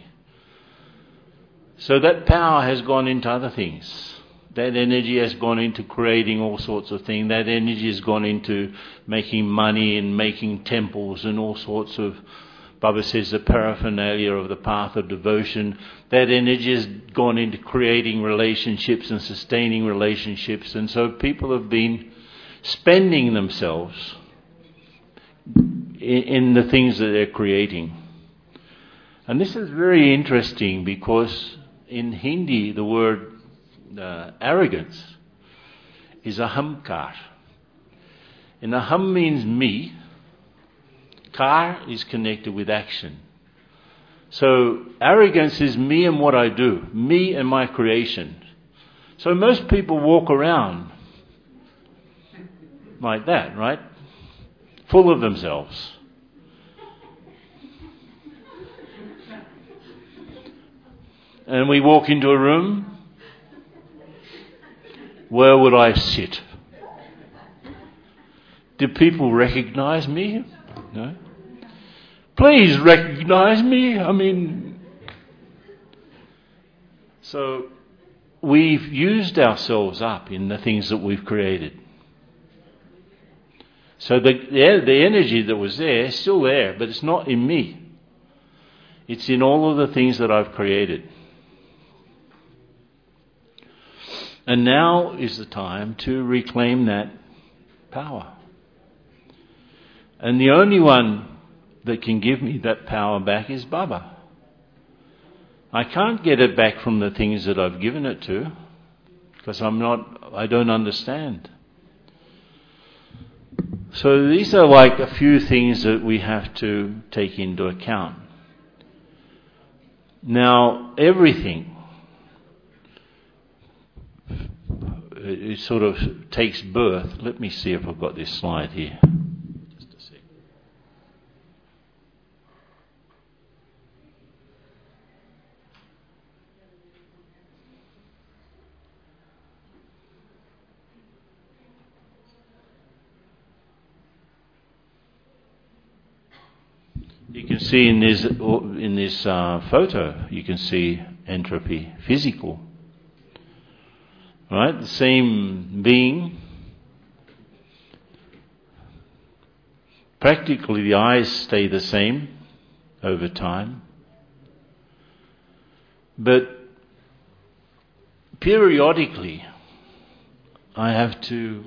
So that power has gone into other things. That energy has gone into creating all sorts of things. That energy has gone into making money and making temples and all sorts of, Baba says, the paraphernalia of the path of devotion. That energy has gone into creating relationships and sustaining relationships. And so people have been spending themselves in, in the things that they're creating. And this is very interesting because in Hindi the word uh, arrogance is ahamkar. And aham means me. Kar is connected with action. So arrogance is me and what I do, me and my creation. So most people walk around like that, right? Full of themselves. And we walk into a room. Where would I sit? Do people recognize me? No? Please recognize me. I mean, so we've used ourselves up in the things that we've created. So the, the, the energy that was there is still there, but it's not in me. It's in all of the things that I've created. And now is the time to reclaim that power. And the only one that can give me that power back is Baba. I can't get it back from the things that I've given it to, because I'm not, I don't understand. So these are like a few things that we have to take into account. Now, everything, it sort of takes birth. Let me see if I've got this slide here. Just a sec. You can see in this in this uh, photo, you can see entropy, physical. Right, the same being. Practically, the eyes stay the same over time, but periodically, I have to.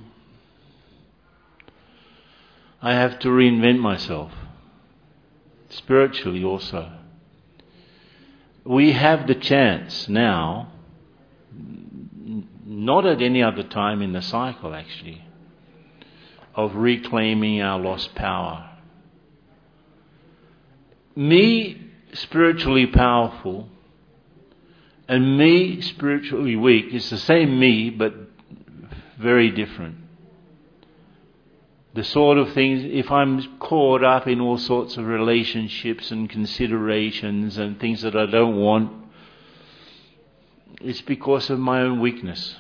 I have to reinvent myself. Spiritually also. We have the chance now, not at any other time in the cycle actually, of reclaiming our lost power. Me spiritually powerful and me spiritually weak is the same me, but very different. The sort of things, if I'm caught up in all sorts of relationships and considerations and things that I don't want, it's because of my own weakness.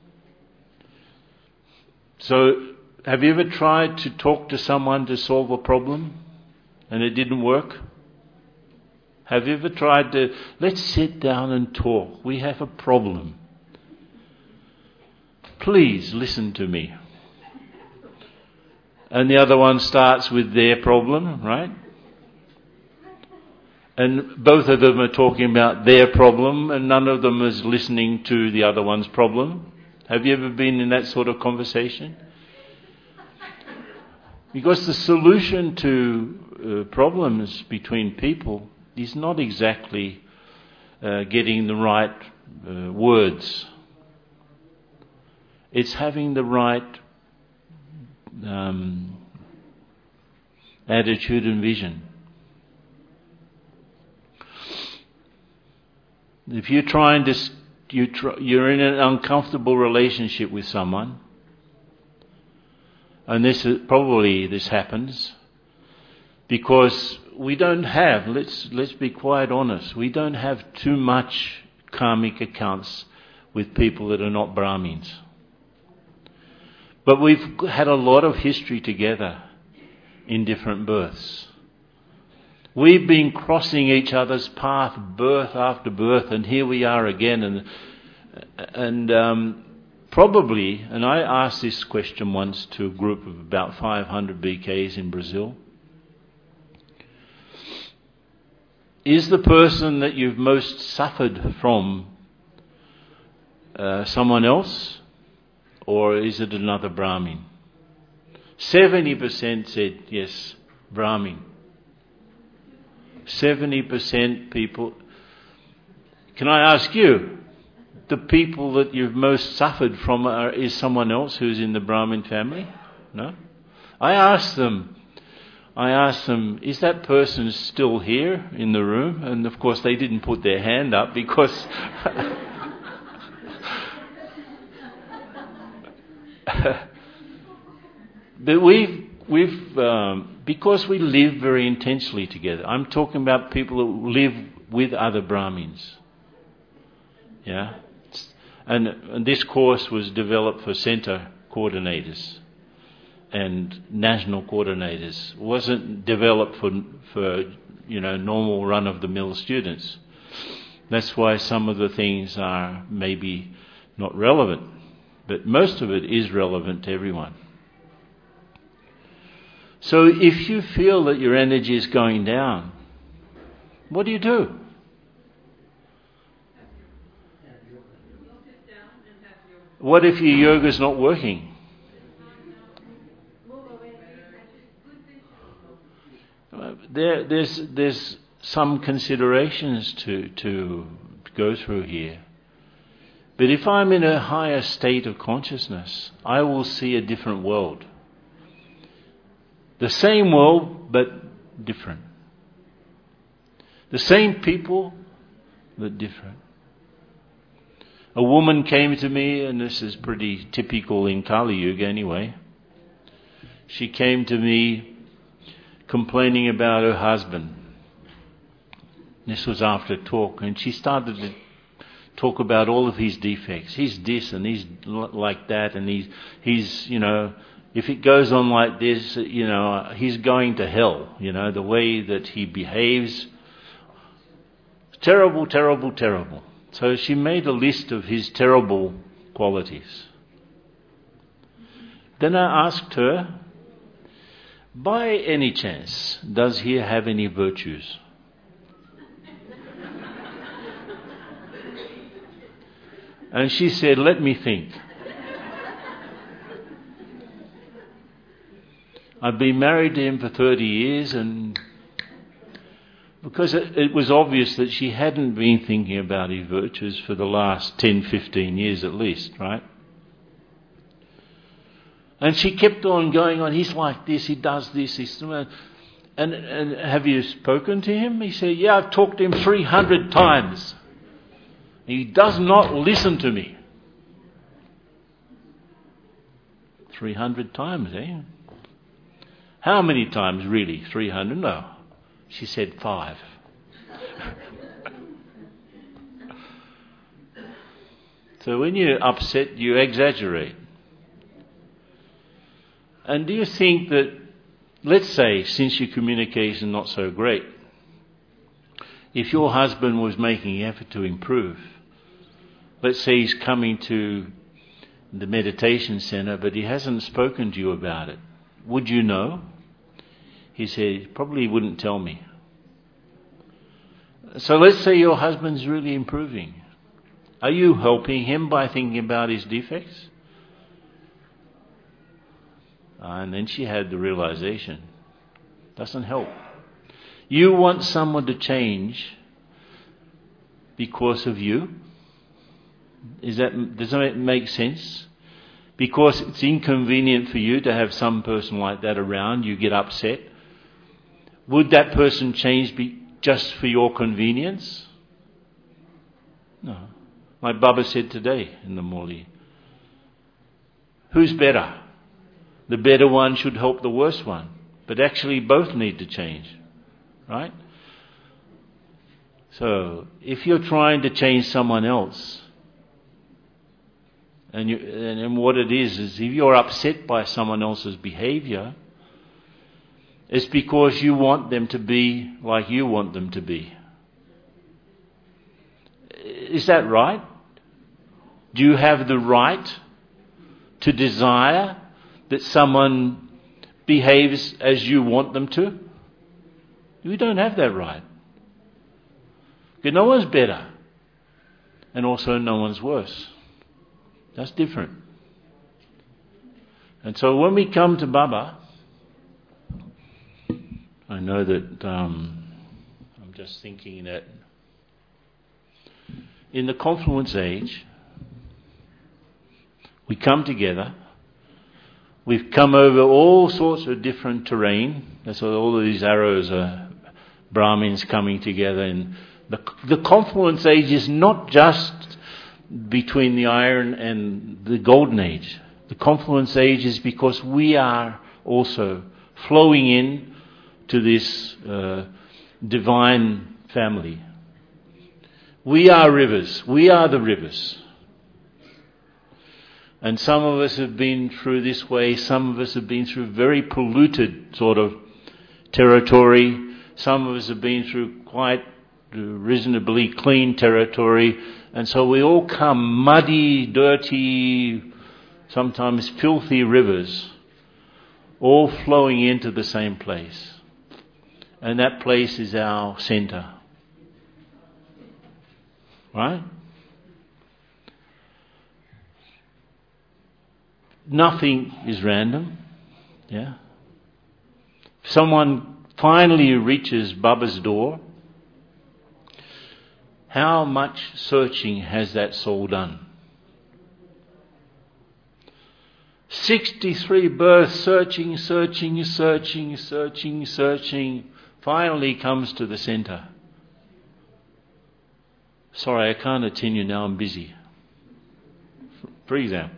So, have you ever tried to talk to someone to solve a problem and it didn't work? Have you ever tried to, let's sit down and talk, we have a problem. Please listen to me. And the other one starts with their problem, right? And both of them are talking about their problem and none of them is listening to the other one's problem. Have you ever been in that sort of conversation? Because the solution to uh, problems between people is not exactly uh, getting the right uh, words. It's having the right um, attitude and vision. If you're trying to, you try, you're in an uncomfortable relationship with someone, and this is, probably this happens because we don't have, let's let's be quite honest, we don't have too much karmic accounts with people that are not Brahmins. But we've had a lot of history together in different births. We've been crossing each other's path birth after birth, and here we are again. And and um, probably, and I asked this question once to a group of about five hundred B Ks in Brazil. Is the person that you've most suffered from uh, someone else, or is it another Brahmin? seventy percent said yes, Brahmin. seventy percent people. Can I ask you, the people that you've most suffered from are, is someone else who's in the Brahmin family? No? I asked them, I asked them, is that person still here in the room? And of course they didn't put their hand up because but we've we've um, because we live very intensely together. I'm talking about people who live with other Brahmins. Yeah, and, and this course was developed for centre coordinators and national coordinators. It wasn't developed for for you know normal run of the mill students. That's why some of the things are maybe not relevant, but most of it is relevant to everyone. So if you feel that your energy is going down, what do you do? What if your yoga is not working? There, there's there's some considerations to to go through here. But if I'm in a higher state of consciousness, I will see a different world. The same world, but different. The same people, but different. A woman came to me, and this is pretty typical in Kali Yuga anyway. She came to me complaining about her husband. This was after a talk, and she started to talk about all of his defects. He's this and he's like that, and he's, he's you know, if it goes on like this, you know, he's going to hell. You know, the way that he behaves, terrible, terrible, terrible. So she made a list of his terrible qualities. Then I asked her, by any chance, does he have any virtues? And she said, let me think. I've been married to him for thirty years, and because it, it was obvious that she hadn't been thinking about his virtues for the last ten, fifteen years at least, right? And she kept on going on. He's like this, he does this, he's... And, and have you spoken to him? He said, yeah, I've talked to him three hundred times. He does not listen to me. three hundred times, eh? How many times really? three hundred? No. She said five. So when you're upset, you exaggerate. And do you think that, let's say, since your communication is not so great, if your husband was making effort to improve, let's say he's coming to the meditation center, but he hasn't spoken to you about it, would you know? He said, probably he wouldn't tell me. So let's say your husband's really improving. Are you helping him by thinking about his defects? Uh, and then she had the realization. Doesn't help. You want someone to change because of you? Is that, does that make sense? Because it's inconvenient for you to have some person like that around, you get upset. Would that person change be just for your convenience? No. Like Baba said today in the Murli. Who's better? The better one should help the worse one. But actually both need to change. Right? So, if you're trying to change someone else, and, you, and what it is, is if you're upset by someone else's behavior, it's because you want them to be like you want them to be. Is that right? Do you have the right to desire that someone behaves as you want them to? You don't have that right. Because no one's better. And also no one's worse. That's different. And so when we come to Baba, I know that um, I'm just thinking that in the confluence age, we come together. We've come over all sorts of different terrain. That's why all of these arrows are Brahmins coming together. And the, the confluence age is not just between the iron and the golden age. The confluence age is because we are also flowing in to this uh, divine family. We are rivers. We are the rivers. And some of us have been through this way. Some of us have been through very polluted sort of territory. Some of us have been through quite reasonably clean territory. And so we all come muddy, dirty, sometimes filthy rivers, all flowing into the same place. And that place is our center. Right? Nothing is random. Yeah. Someone finally reaches Baba's door. How much searching has that soul done? sixty-three births, searching, searching, searching, searching, searching, finally comes to the center. Sorry, I can't attend you now, I'm busy. For example.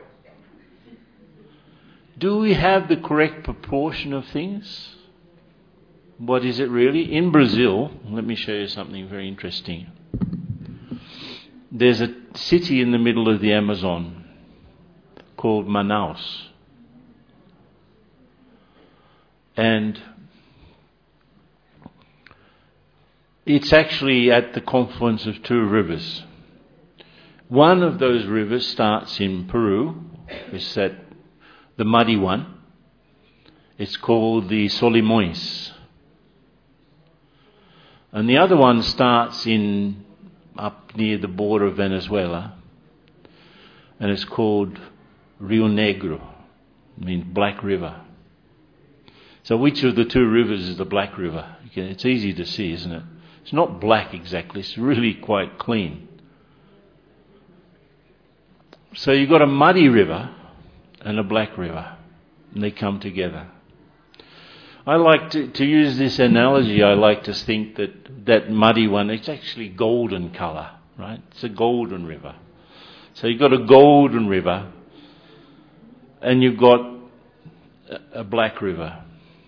Do we have the correct proportion of things? What is it really? In Brazil, let me show you something very interesting. There's a city in the middle of the Amazon called Manaus. And it's actually at the confluence of two rivers. One of those rivers starts in Peru. It's that the muddy one. It's called the Solimões. And the other one starts in up near the border of Venezuela, and it's called Rio Negro, I mean Black River. So which of the two rivers is the Black River? It's easy to see, isn't it? It's not black exactly, it's really quite clean. So you've got a muddy river, and a black river. And they come together. I like to, to use this analogy. I like to think that that muddy one, it's actually golden colour, right? It's a golden river. So you've got a golden river and you've got a black river.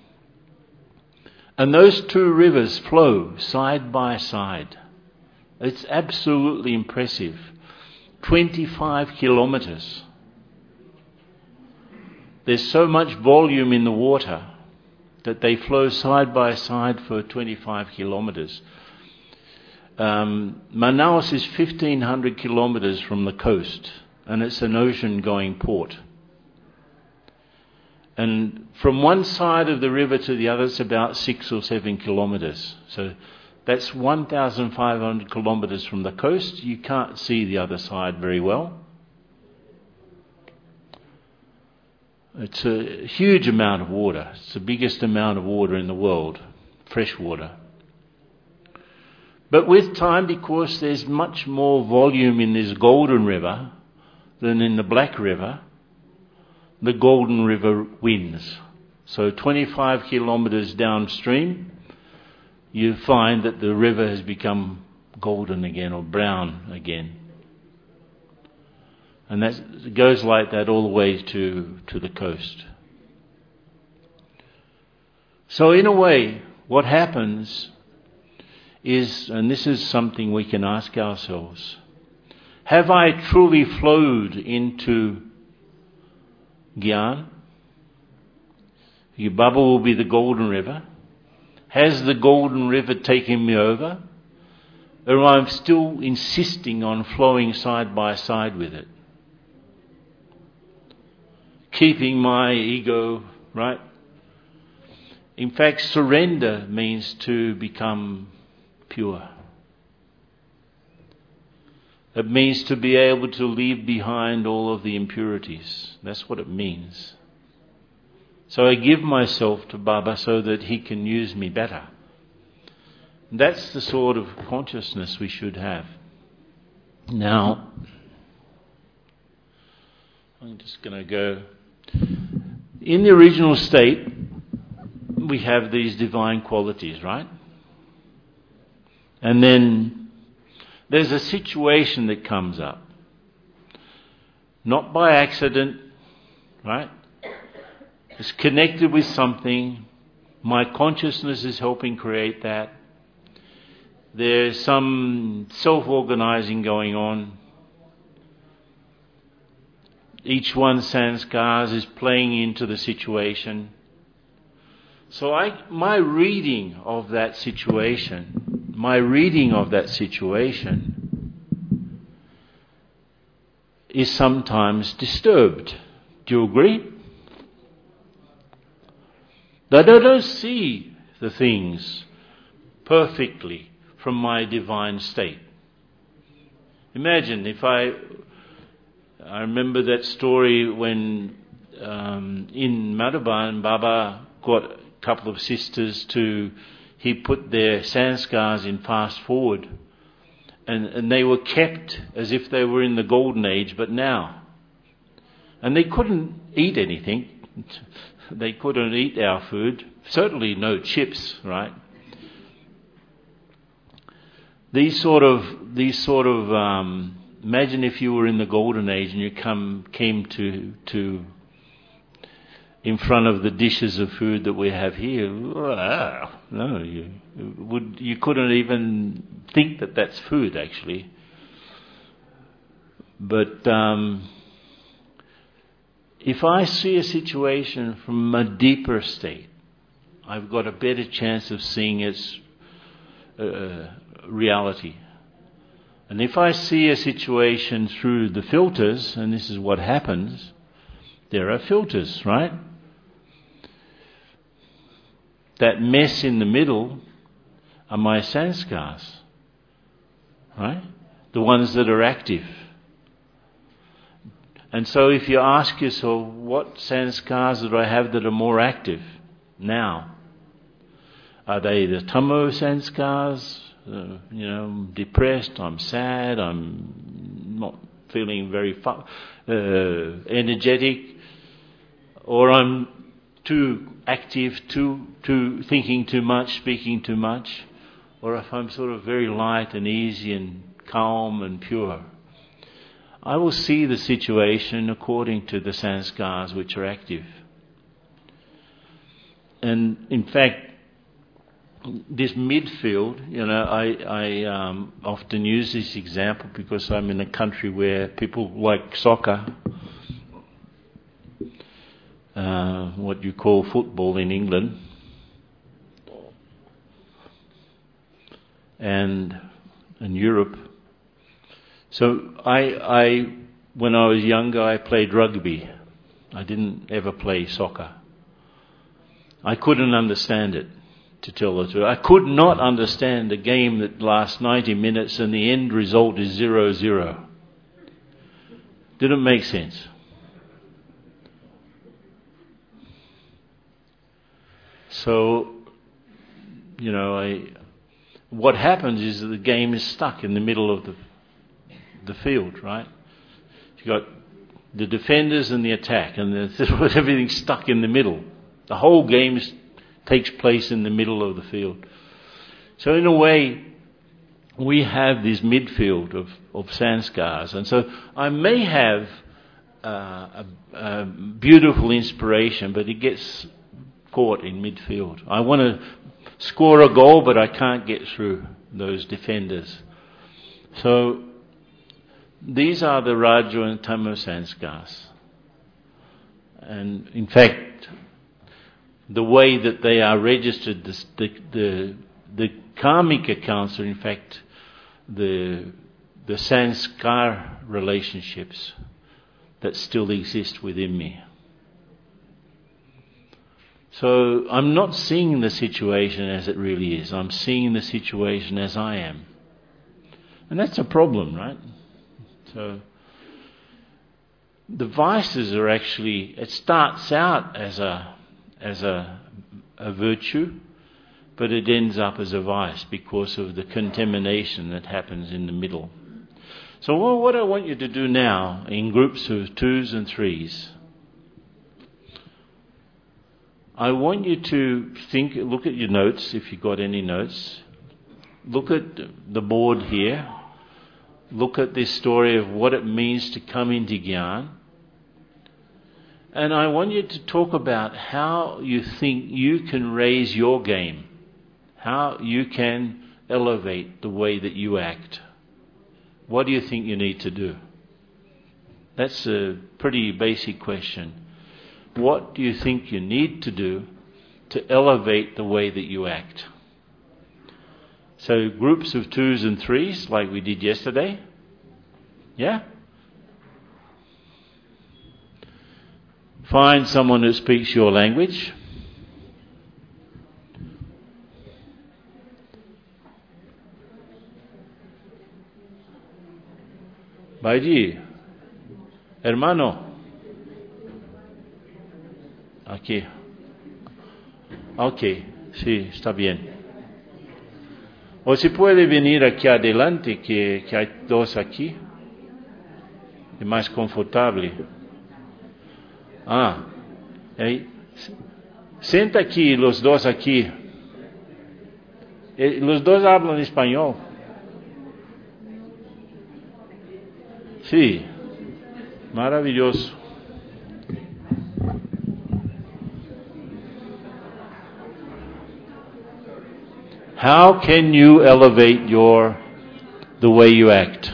And those two rivers flow side by side. It's absolutely impressive. twenty-five kilometres. There's so much volume in the water that they flow side by side for twenty-five kilometres. Um, Manaus is fifteen hundred kilometres from the coast, and it's an ocean-going port. And from one side of the river to the other, it's about six or seven kilometres. So that's one thousand five hundred kilometres from the coast. You can't see the other side very well. It's a huge amount of water. It's the biggest amount of water in the world, fresh water. But with time, because there's much more volume in this Golden River than in the Black River, the Golden River wins. So twenty-five kilometres downstream, you find that the river has become golden again or brown again. And that it goes like that all the way to, to the coast. So in a way, what happens is, and this is something we can ask ourselves, have I truly flowed into Gyan? Your bubble will be the Golden River. Has the Golden River taken me over? Or I'm still insisting on flowing side by side with it? Keeping my ego, right? In fact, surrender means to become pure. It means to be able to leave behind all of the impurities. That's what it means. So I give myself to Baba so that he can use me better. That's the sort of consciousness we should have. Now, I'm just going to go. In the original state, we have these divine qualities, right? And then there's a situation that comes up. Not by accident, right? It's connected with something. My consciousness is helping create that. There's some self-organizing going on. Each one sanskars is playing into the situation. So I, my reading of that situation, my reading of that situation is sometimes disturbed. Do you agree? That I don't see the things perfectly from my divine state. Imagine if I, I remember that story when um, in Madhuban, Baba got a couple of sisters to, he put their sanskars in fast forward. And, and they were kept as if they were in the golden age, but now. And they couldn't eat anything. They couldn't eat our food. Certainly no chips, right? These sort of, these sort of, um, imagine if you were in the golden age and you come, came to, to, in front of the dishes of food that we have here. No, you would, you couldn't even think that that's food, actually. But um, if I see a situation from a deeper state, I've got a better chance of seeing its uh, reality. And if I see a situation through the filters, and this is what happens, there are filters, right? That mess in the middle are my sanskars, right? The ones that are active. And so if you ask yourself, what sanskars do I have that are more active now? Are they the tamo sanskars? Uh, you know, I'm depressed, I'm sad, I'm not feeling very fu- uh, energetic. or I'm too active, too, too thinking too much, speaking too much, or if I'm sort of very light and easy and calm and pure. I will see the situation according to the sanskars which are active. And in fact, this midfield, you know, I, I um, often use this example because I'm in a country where people like soccer, uh, what you call football in England, and in Europe. So I, I, when I was younger, I played rugby. I didn't ever play soccer. I couldn't understand it, to tell the truth. I could not understand a game that lasts ninety minutes and the end result is zero zero. Didn't make sense. So, you know, I, what happens is that the game is stuck in the middle of the the field, right? You've got the defenders and the attack, and everything's stuck in the middle. The whole game is, takes place in the middle of the field. So in a way, we have this midfield of, of sanskars. And so I may have uh, a, a beautiful inspiration, but it gets caught in midfield. I want to score a goal, but I can't get through those defenders. So these are the Raja and Tama sanskars. And in fact, the way that they are registered, the the the, the karmic accounts are in fact the the sanskar relationships that still exist within me. So I'm not seeing the situation as it really is. I'm seeing the situation as I am. And that's a problem, right? So the vices are actually, it starts out as a as a, a virtue, but it ends up as a vice because of the contamination that happens in the middle. So well, what I want you to do now, in groups of twos and threes, I want you to think, look at your notes, if you've got any notes. Look at the board here. Look at this story of what it means to come into Gyan. And I want you to talk about how you think you can raise your game, how you can elevate the way that you act. What do you think you need to do? That's a pretty basic question. What do you think you need to do to elevate the way that you act? So groups of twos and threes, like we did yesterday. Yeah? Find someone who speaks your language. Baiji, hermano. Aquí. Ok, sí, está bien. O si puede venir aquí adelante, que, que hay dos aquí. Es más confortable. Ah, eh, senta aquí, los dos aquí. Eh, los dos hablan español. Sí, maravilloso. How can you elevate your the way you act?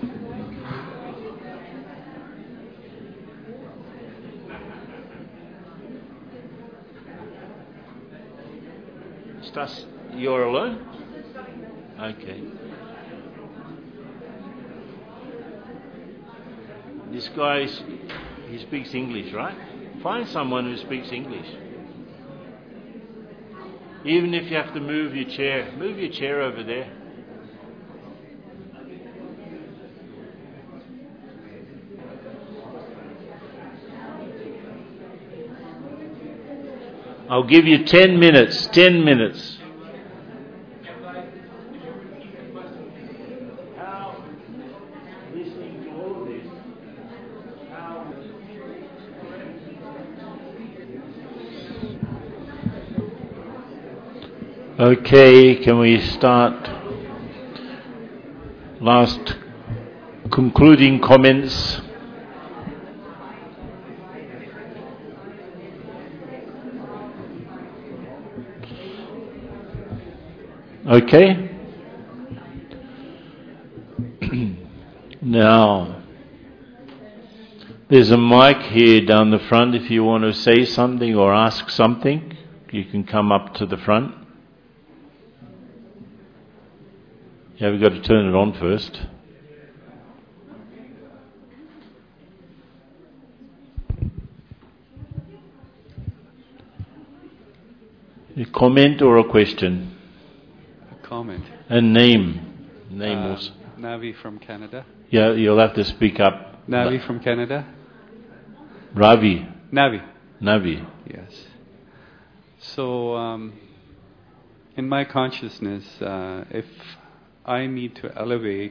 Estás, you're alone? Okay. This guy, he speaks English, right? Find someone who speaks English. Even if you have to move your chair, move your chair over there. I'll give you ten minutes, ten minutes. How, listening to all this, how Okay, can we start? Last concluding comments. Okay. Now, there's a mic here down the front. If you want to say something or ask something, you can come up to the front. Yeah, we've got to turn it on first. A comment or a question? A comment. A name. Name uh, also. Navi from Canada. Yeah, you'll have to speak up. Navi from Canada. Ravi. Navi. Navi. Yes. So, um, in my consciousness, uh, if I need to elevate,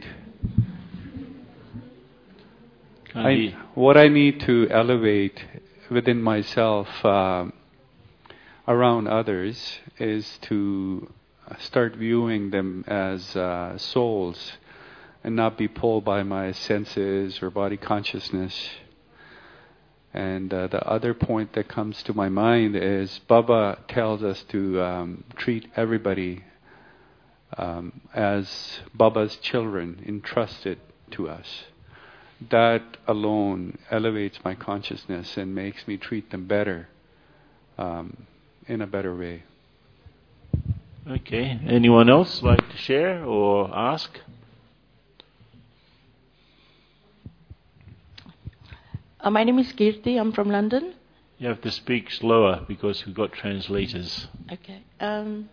I, what I need to elevate within myself uh, around others is to start viewing them as uh, souls and not be pulled by my senses or body consciousness. And uh, the other point that comes to my mind is Baba tells us to um, treat everybody um, as Baba's children, entrusted to us. That alone elevates my consciousness and makes me treat them better, um, in a better way. Okay. Anyone else like to share or ask? Uh, my name is Kirti. I'm from London. You have to speak slower because we've got translators. Okay. Um,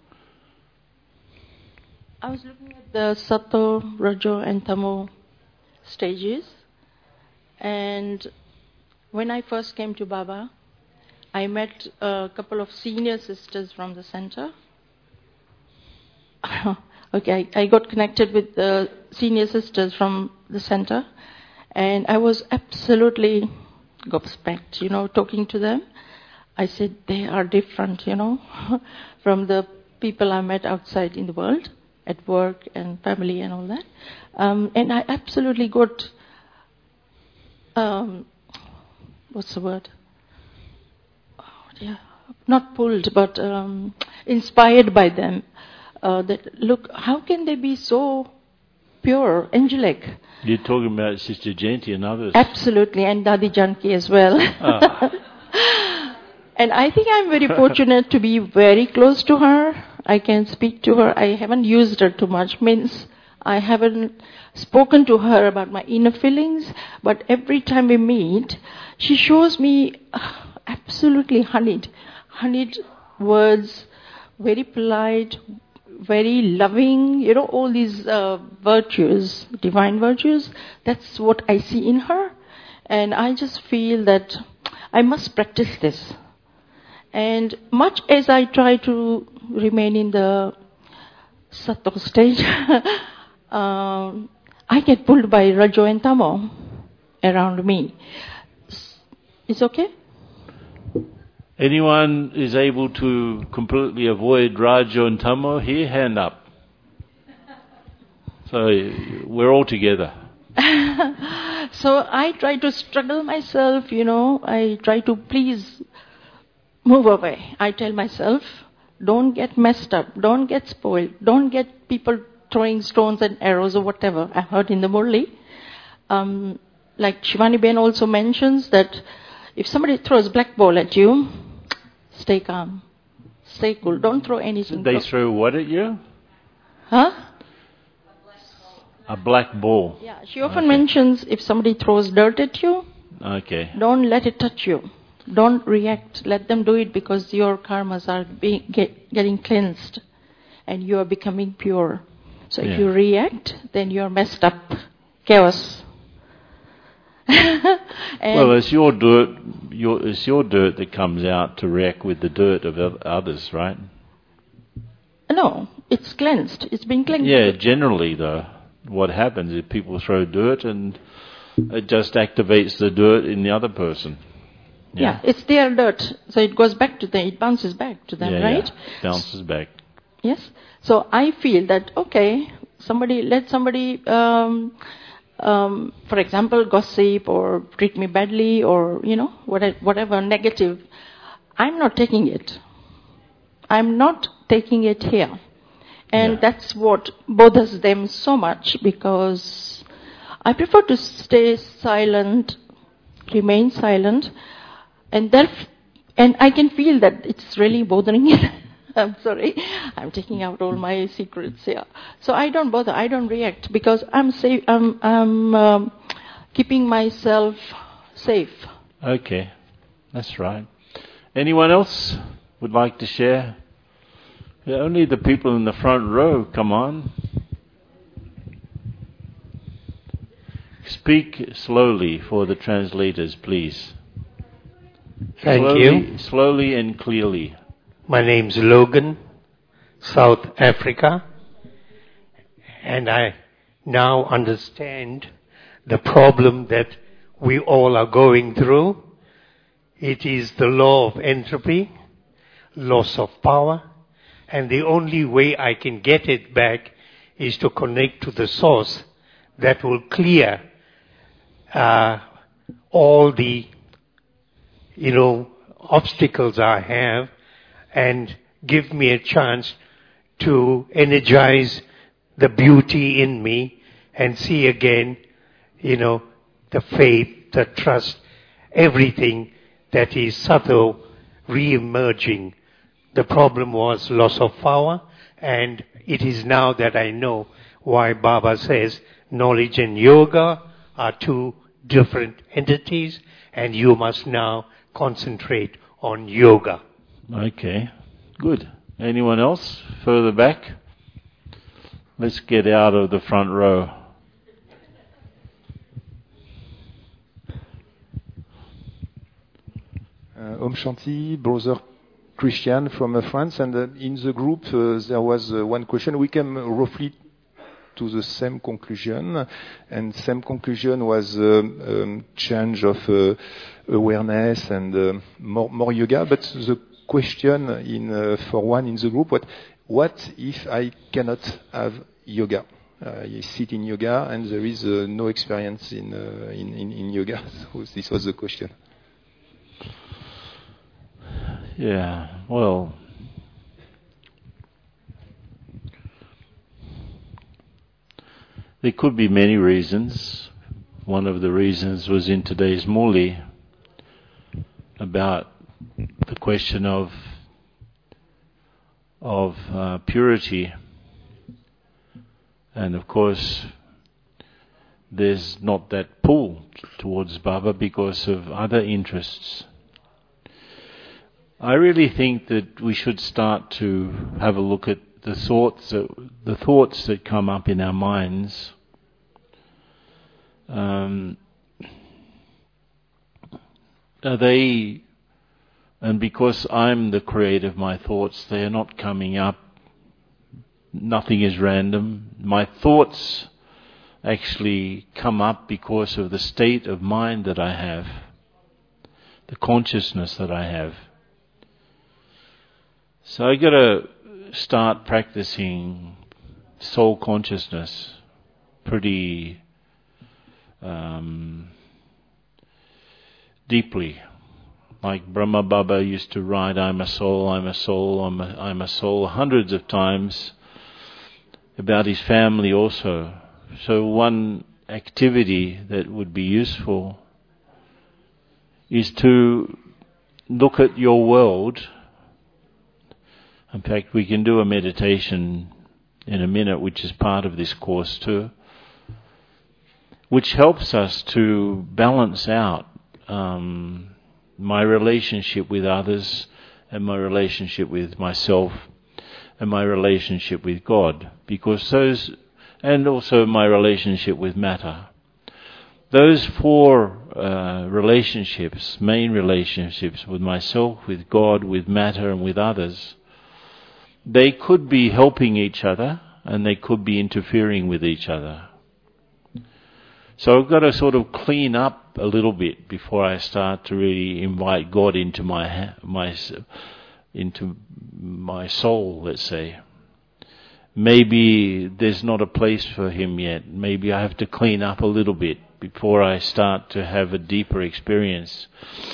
I was looking at the Sato, Rajo, and Tamo stages, and when I first came to Baba, I met a couple of senior sisters from the center. okay, I, I got connected with the senior sisters from the center, and I was absolutely gobsmacked, you know, talking to them. I said, they are different, you know, from the people I met outside in the world, at work and family and all that. Um, and I absolutely got, um, what's the word? Oh, yeah, not pulled, but um, inspired by them. Uh, that look, how can they be so pure, angelic? You're talking about Sister Jayanti and others. Absolutely, and Dadi Janki as well. Ah. And I think I'm very fortunate to be very close to her. I can speak to her. I haven't used her too much, means I haven't spoken to her about my inner feelings, but every time we meet, she shows me uh, absolutely honeyed, honeyed words, very polite, very loving, you know, all these uh, virtues, divine virtues. That's what I see in her. And I just feel that I must practice this. And much as I try to remain in the Sattva stage, um, I get pulled by Rajo and Tamo around me. It's okay? Anyone is able to completely avoid Rajo and Tamo here? Hand up. So we're all together. So I try to struggle myself, you know. I try to please move away. I tell myself, don't get messed up, don't get spoiled, don't get people throwing stones and arrows or whatever. I heard in the Murli. Um, like Shivani Ben also mentions that if somebody throws black ball at you, stay calm, stay cool, don't throw anything. They throw what at you? Huh? A black ball. Yeah, she often Okay. mentions if somebody throws dirt at you, Okay. don't let it touch you. Don't react. Let them do it because your karmas are being, get, getting cleansed and you are becoming pure. So Yeah. if you react, then you're messed up. Chaos. Well, it's your dirt. Your, it's your dirt that comes out to react with the dirt of oth- others, right? No, it's cleansed. It's been cleansed. Yeah, generally though, what happens is people throw dirt and it just activates the dirt in the other person. Yeah, it's their dirt. So it goes back to them. It bounces back to them, yeah, right? Yeah. Bounces back. Yes? So I feel that, okay, somebody, let somebody, um, um, for example, gossip or treat me badly or, you know, whatever, whatever negative, I'm not taking it. I'm not taking it here. And Yeah. that's what bothers them so much, because I prefer to stay silent, remain silent, and that, and I can feel that it's really bothering you. I'm sorry, I'm taking out all my secrets here. So I don't bother, I don't react, because I'm safe. I'm, I'm um, keeping myself safe. Okay, that's right. Anyone else would like to share? Yeah, only the people in the front row, come on. Speak slowly for the translators, please. Thank slowly, you. Slowly and clearly. My name's Logan, South Africa, and I now understand the problem that we all are going through. It is the law of entropy, loss of power, and the only way I can get it back is to connect to the source that will clear uh, all the, you know, obstacles I have and give me a chance to energize the beauty in me and see again, you know, the faith, the trust, everything that is subtle re-emerging. The problem was loss of power, and it is now that I know why Baba says knowledge and yoga are two different entities, and you must now concentrate on yoga. Okay, good. Anyone else further back? Let's get out of the front row. Uh, Om Shanti, brother Christian from uh, France, and uh, in the group uh, there was uh, one question. We came roughly to the same conclusion, and same conclusion was uh, um, change of uh, awareness and uh, more, more yoga. But the question in uh, for one in the group, what what if I cannot have yoga? Uh, I sit in yoga and there is uh, no experience in, uh, in, in in yoga. So this was the question. Yeah, well, there could be many reasons. One of the reasons was in today's Muli about the question of of uh, purity, and of course there's not that pull towards Baba because of other interests. I really think that we should start to have a look at the thoughts that, the thoughts that come up in our minds. Um, are they, and because I'm the creator of my thoughts, they are not coming up. Nothing is random. My thoughts actually come up because of the state of mind that I have, the consciousness that I have. So I got to start practicing soul consciousness pretty um, deeply. Like Brahma Baba used to write, I'm a soul, I'm a soul, I'm a, I'm a soul, hundreds of times about his family also. So one activity that would be useful is to look at your world. In fact, we can do a meditation in a minute, which is part of this course too, which helps us to balance out um, my relationship with others and my relationship with myself and my relationship with God, because those, and also my relationship with matter. Those four uh, relationships, main relationships with myself, with God, with matter and with others, they could be helping each other and they could be interfering with each other. So I've got to sort of clean up a little bit before I start to really invite God into my my into my soul, let's say. maybe there's not a place for him yet. Maybe I have to clean up a little bit before I start to have a deeper experience.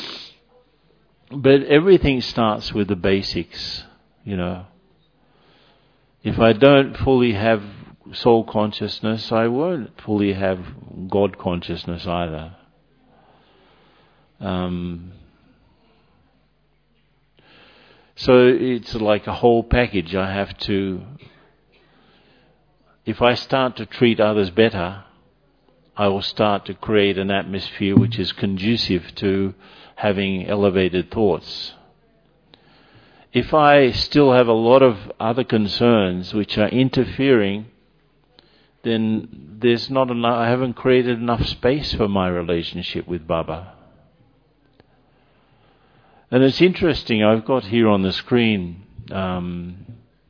But everything starts with the basics, you know. If I don't fully have soul consciousness, I won't fully have God consciousness either. Um, so it's like a whole package. I have to, if I start to treat others better, I will start to create an atmosphere which is conducive to having elevated thoughts. If I still have a lot of other concerns which are interfering, then there's not enough, I haven't created enough space for my relationship with Baba. And it's interesting, I've got here on the screen um,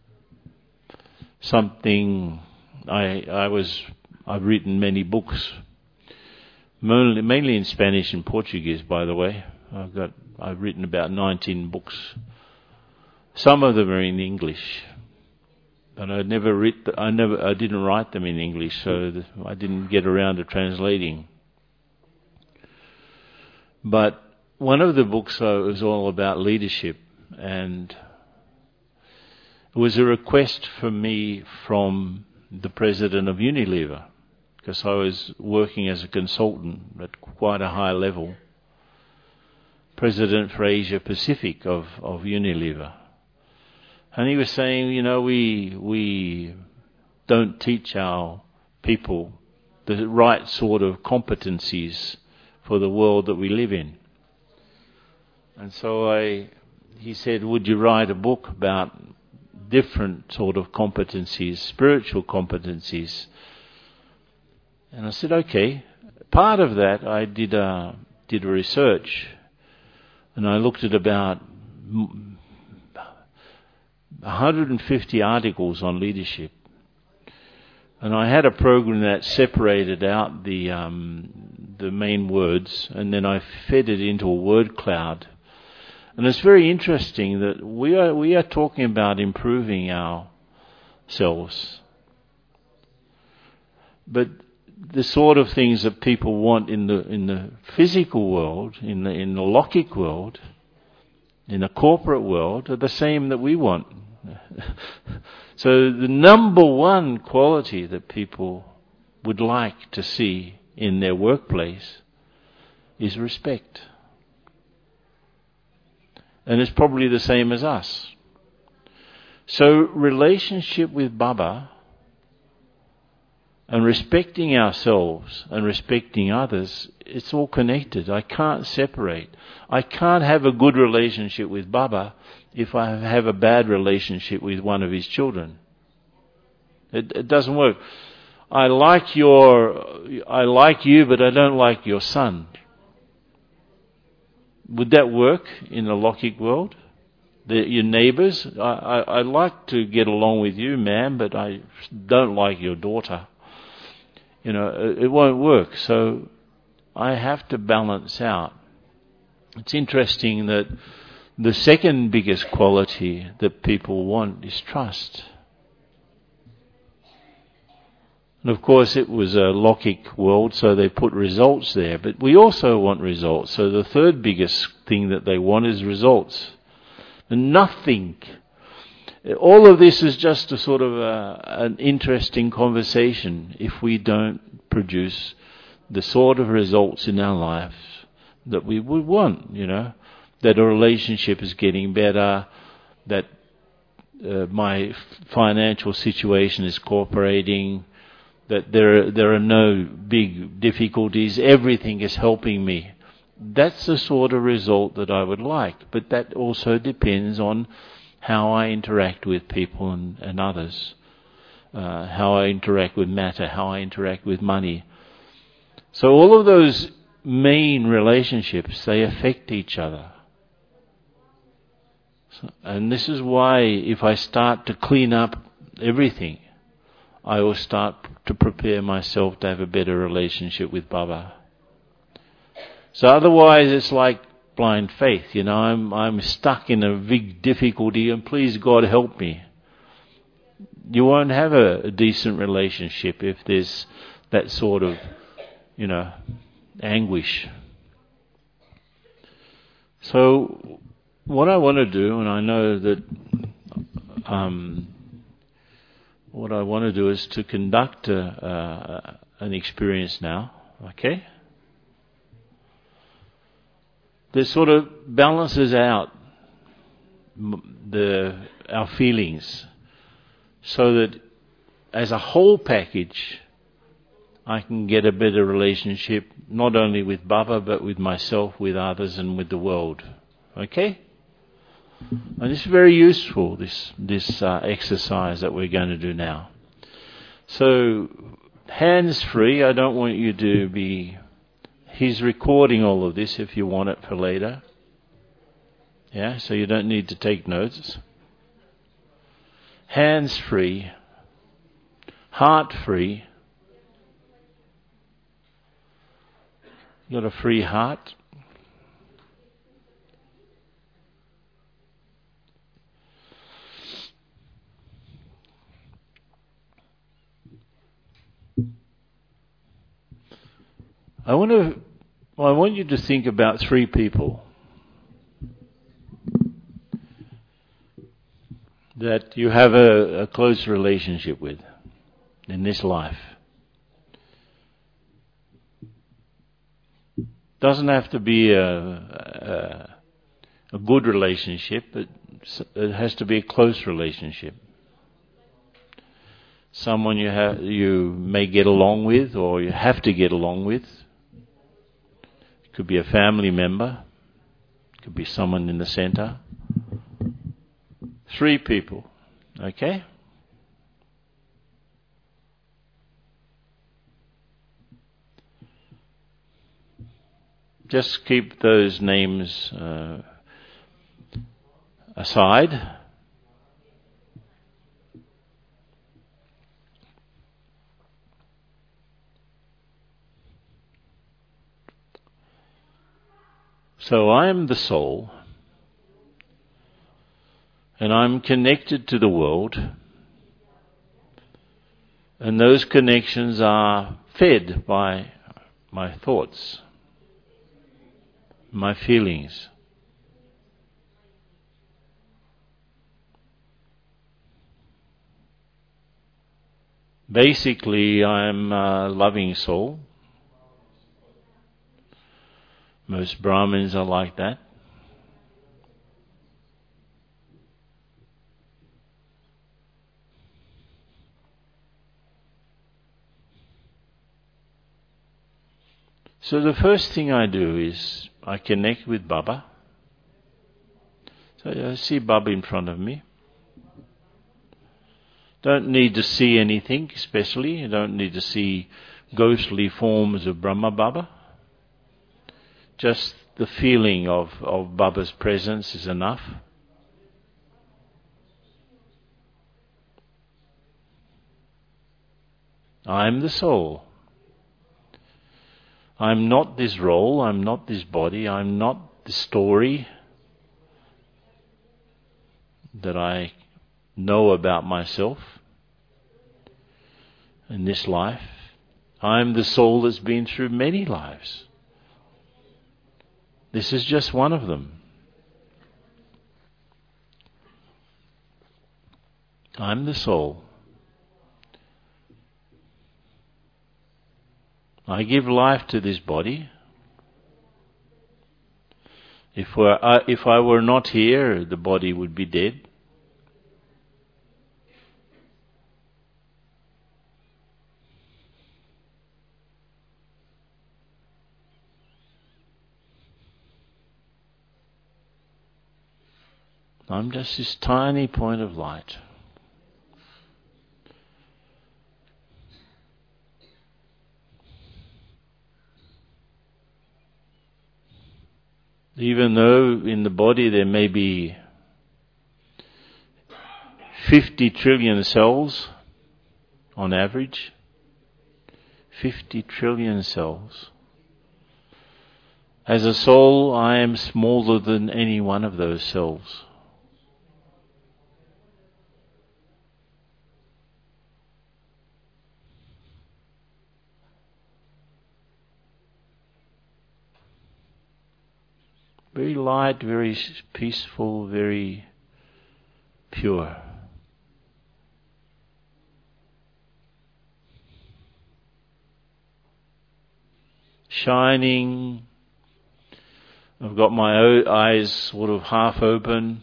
something, I I was, I've written many books, mainly, mainly in Spanish and Portuguese, by the way. I've got, I've written about nineteen books. Some of them are in English, but I never read. I never. I didn't write them in English, so I didn't get around to translating. But one of the books uh, was all about leadership, and it was a request for me from the president of Unilever, because I was working as a consultant at quite a high level. President for Asia Pacific of, of Unilever. And he was saying, you know, we we don't teach our people the right sort of competencies for the world that we live in. And so I, he said, would you write a book about different sort of competencies, spiritual competencies? And I said, okay. Part of that I did a, did a research, and I looked at about one hundred fifty articles on leadership. And I had a program that separated out the um, the main words, and then I fed it into a word cloud. And it's very interesting that we are we are talking about improving ourselves, but the sort of things that people want in the in the physical world, in the in the logic world, in the corporate world, are the same that we want. So the number one quality that people would like to see in their workplace is respect. And it's probably the same as us. So relationship with Baba and respecting ourselves and respecting others, it's all connected. I can't separate. I can't have a good relationship with Baba if I have a bad relationship with one of his children. It, it doesn't work. I like your, I like you, but I don't like your son. Would that work in the logic world? The, your neighbours, I, I, I like to get along with you, ma'am, but I don't like your daughter. You know, it, it won't work. So I have to balance out. It's interesting that the second biggest quality that people want is trust. And of course it was a logic world, so they put results there. But we also want results. So the third biggest thing that they want is results. And nothing. All of this is just a sort of a, an interesting conversation if we don't produce the sort of results in our lives that we would want, you know. That a relationship is getting better, that uh, my financial situation is cooperating, that there there are no big difficulties, everything is helping me. That's the sort of result that I would like. But that also depends on how I interact with people and, and others, uh, how I interact with matter, how I interact with money. So all of those main relationships, they affect each other. So, and this is why if I start to clean up everything, I will start to prepare myself to have a better relationship with Baba. So otherwise it's like blind faith, you know, I'm I'm stuck in a big difficulty and please God help me. you won't have a, a decent relationship if there's that sort of, you know, anguish. So what I want to do, and I know that um, what I want to do is to conduct a, a, an experience now, okay? That sort of balances out the our feelings, so that as a whole package, I can get a better relationship, not only with Baba, but with myself, with others, and with the world. Okay? And it's very useful, this this uh, exercise that we're going to do now. So, hands free. I don't want you to be... He's recording all of this if you want it for later. Yeah, so you don't need to take notes. Hands free. Heart free. You got a free heart? I want to. Well, I want you to think about three people that you have a, a close relationship with in this life. Doesn't have to be a, a, a good relationship, but it has to be a close relationship. Someone you have, you may get along with, or you have to get along with. It could be a family member. It could be someone in the center. Three people, okay? Just keep those names uh, aside. So I am the soul, and I'm connected to the world, and those connections are fed by my thoughts, my feelings. Basically, I'm a loving soul. Most Brahmins are like that. So the first thing I do is I connect with Baba. So I see Baba in front of me. Don't need to see anything especially. You don't need to see ghostly forms of Brahma Baba. Just the feeling of, of Baba's presence is enough. I am the soul. I'm not this role, I'm not this body, I'm not the story that I know about myself in this life. I'm the soul that's been through many lives. This is just one of them. I'm the soul. I give life to this body. If, we're, uh, if I were not here, the body would be dead. I'm just this tiny point of light. Even though in the body there may be fifty trillion cells on average, fifty trillion cells. As a soul, I am smaller than any one of those cells. Very light, very peaceful, very pure. Shining. I've got my o- eyes sort of half open.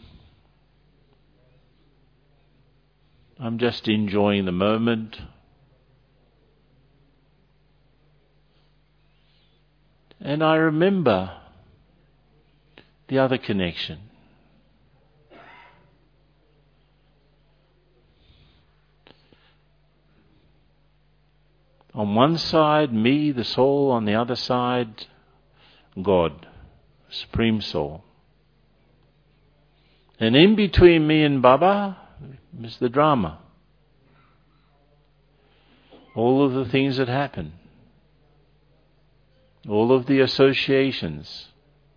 I'm just enjoying the moment. And I remember the other connection. On one side, me, the soul. On the other side, God, Supreme Soul. And in between me and Baba is the drama. All of the things that happen. All of the associations.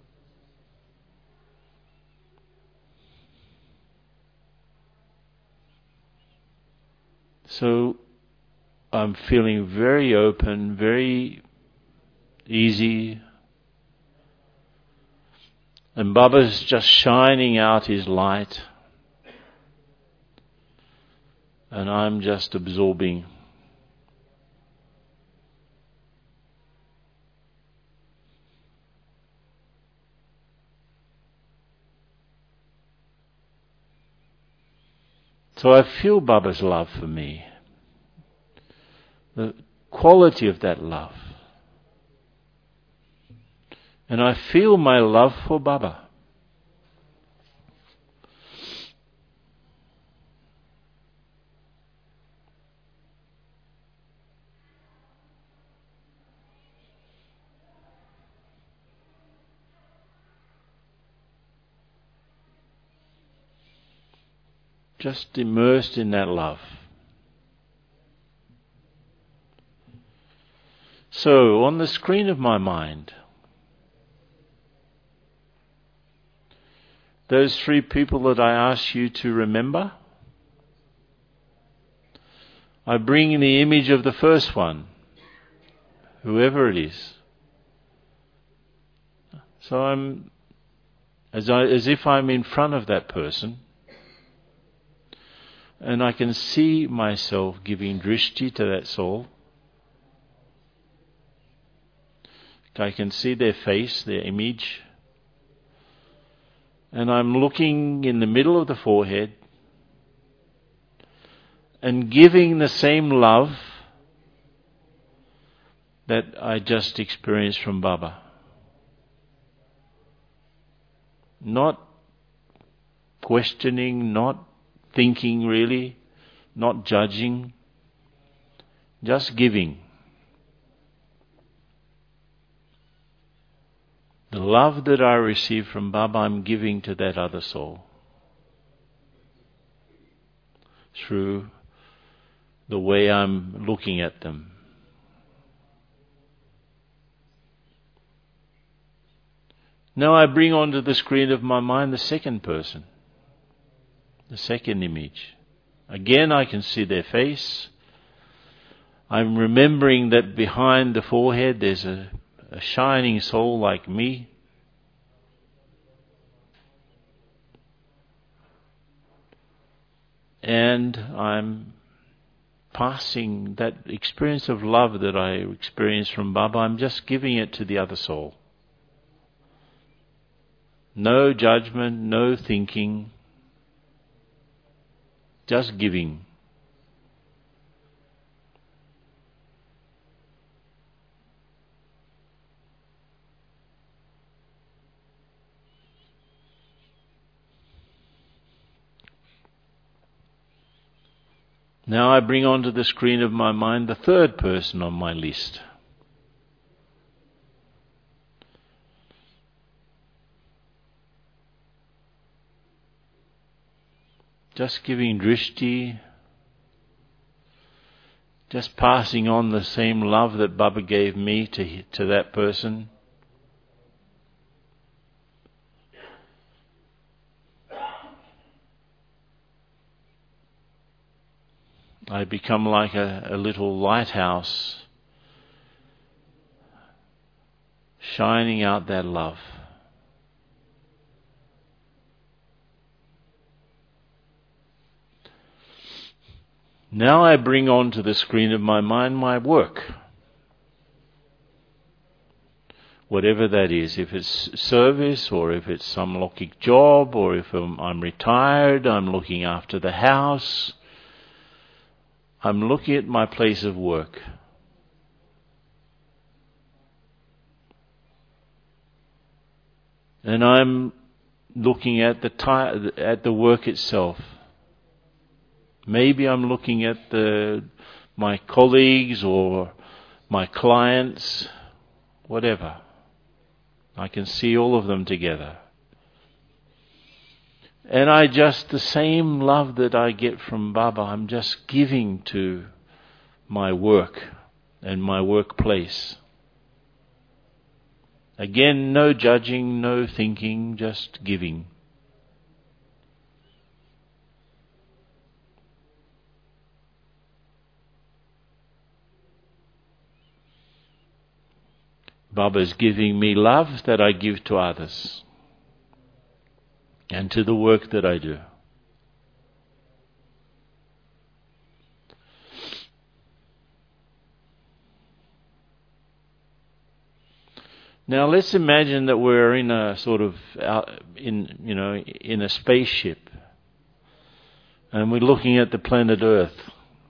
So I'm feeling very open, very easy. And Baba's just shining out his light. And I'm just absorbing. So I feel Baba's love for me. The quality of that love. And I feel my love for Baba. Just immersed in that love. So, on the screen of my mind, those three people that I asked you to remember, I bring in the image of the first one, whoever it is. So I'm, as, I, as if I'm in front of that person, and I can see myself giving drishti to that soul. I can see their face, their image. And I'm looking in the middle of the forehead and giving the same love that I just experienced from Baba. Not questioning, not thinking really, not judging, just giving. The love that I receive from Baba, I'm giving to that other soul. Through the way I'm looking at them. Now I bring onto the screen of my mind the second person. The second image. Again, I can see their face. I'm remembering that behind the forehead there's a, a shining soul like me. And I'm passing that experience of love that I experienced from Baba, I'm just giving it to the other soul. No judgment, no thinking. Just giving. Now I bring onto the screen of my mind the third person on my list. Just giving drishti, just passing on the same love that Baba gave me to, to that person. I become like a, a little lighthouse, shining out that love. Now I bring onto the screen of my mind my work. Whatever that is, if it's service or if it's some Lokik job or if I'm, I'm retired, I'm looking after the house, I'm looking at my place of work. And I'm looking at the ti- at the work itself. Maybe I'm looking at the my colleagues or my clients, whatever. I can see all of them together. And I just, the same love that I get from Baba, I'm just giving to my work and my workplace. Again, no judging, no thinking, just giving. Baba is giving me love that I give to others and to the work that I do. Now let's imagine that we're in a sort of out in you know in a spaceship, and we're looking at the planet Earth,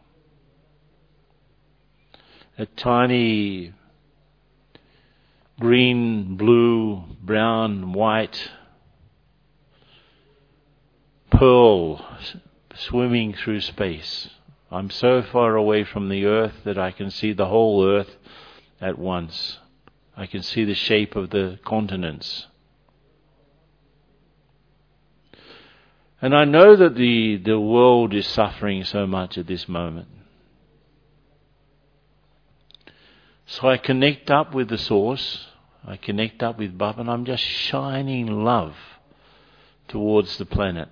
a tiny green, blue, brown, white pearl swimming through space. I'm so far away from the Earth that I can see the whole Earth at once. I can see the shape of the continents. And I know that the, the world is suffering so much at this moment. So I connect up with the Source, I connect up with Baba, and I'm just shining love towards the planet.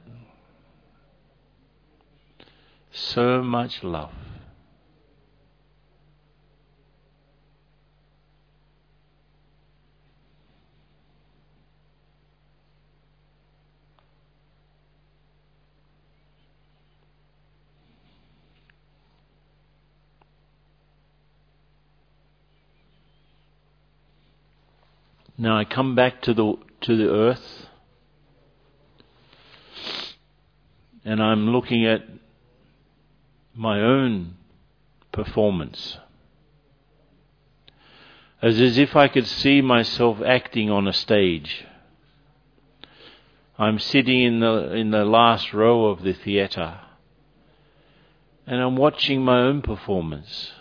So much love. Now I come back to the to the earth, and I'm looking at my own performance, as as if I could see myself acting on a stage. I'm sitting in the in the last row of the theatre, and I'm watching my own performance.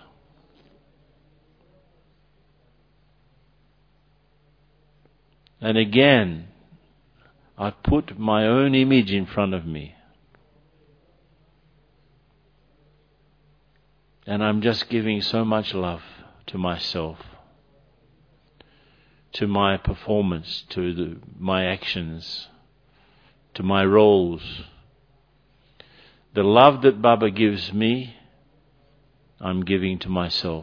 And again, I put my own image in front of me. And I'm just giving so much love to myself, to my performance, to the, my actions, to my roles. The love that Baba gives me, I'm giving to myself.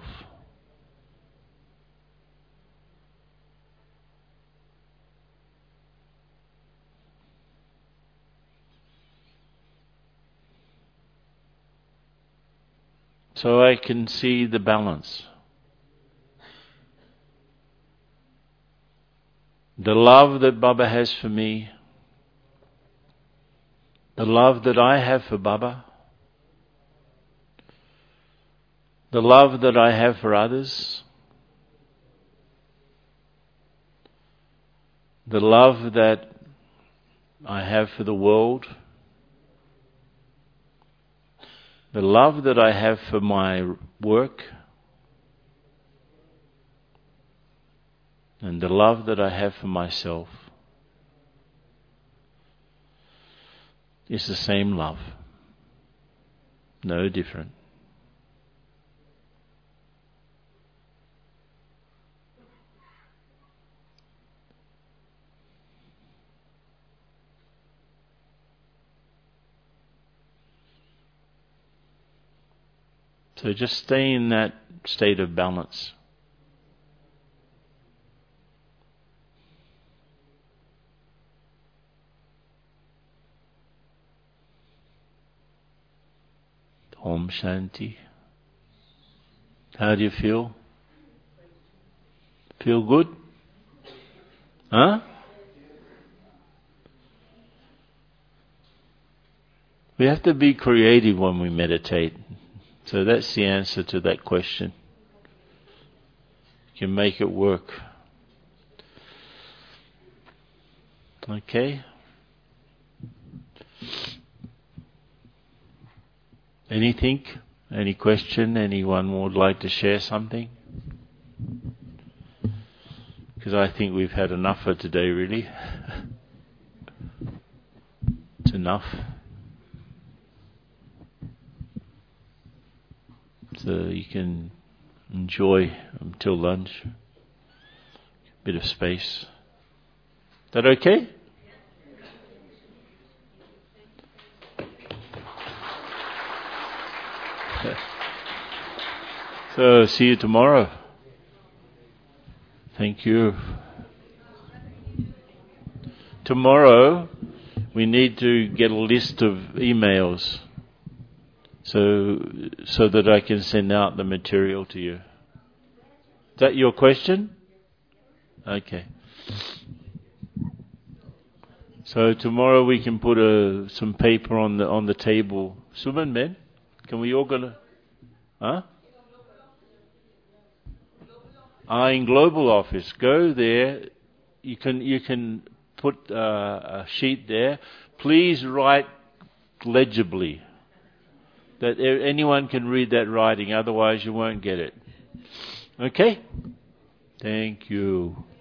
So I can see the balance. The love that Baba has for me, the love that I have for Baba, the love that I have for others, the love that I have for the world, the love that I have for my work, and the love that I have for myself is the same love, no different. So just stay in that state of balance. Om Shanti. How do you feel? Feel good? Huh? We have to be creative when we meditate. So that's the answer to that question. You can make it work. Okay? Anything? Any question? Anyone would like to share something? Because I think we've had enough for today, really. It's enough. So you can enjoy until lunch. A bit of space. Is that okay? So, see you tomorrow. Thank you. Tomorrow, we need to get a list of emails so so that I can send out the material to you. Is that your question? Okay. So tomorrow we can put a, some paper on the on the table. Suman, man, can we organize? Huh? Ah, in Global Office, go there. You can you can put uh, a sheet there. Please write legibly, that anyone can read that writing. Otherwise, you won't get it. Okay? Thank you.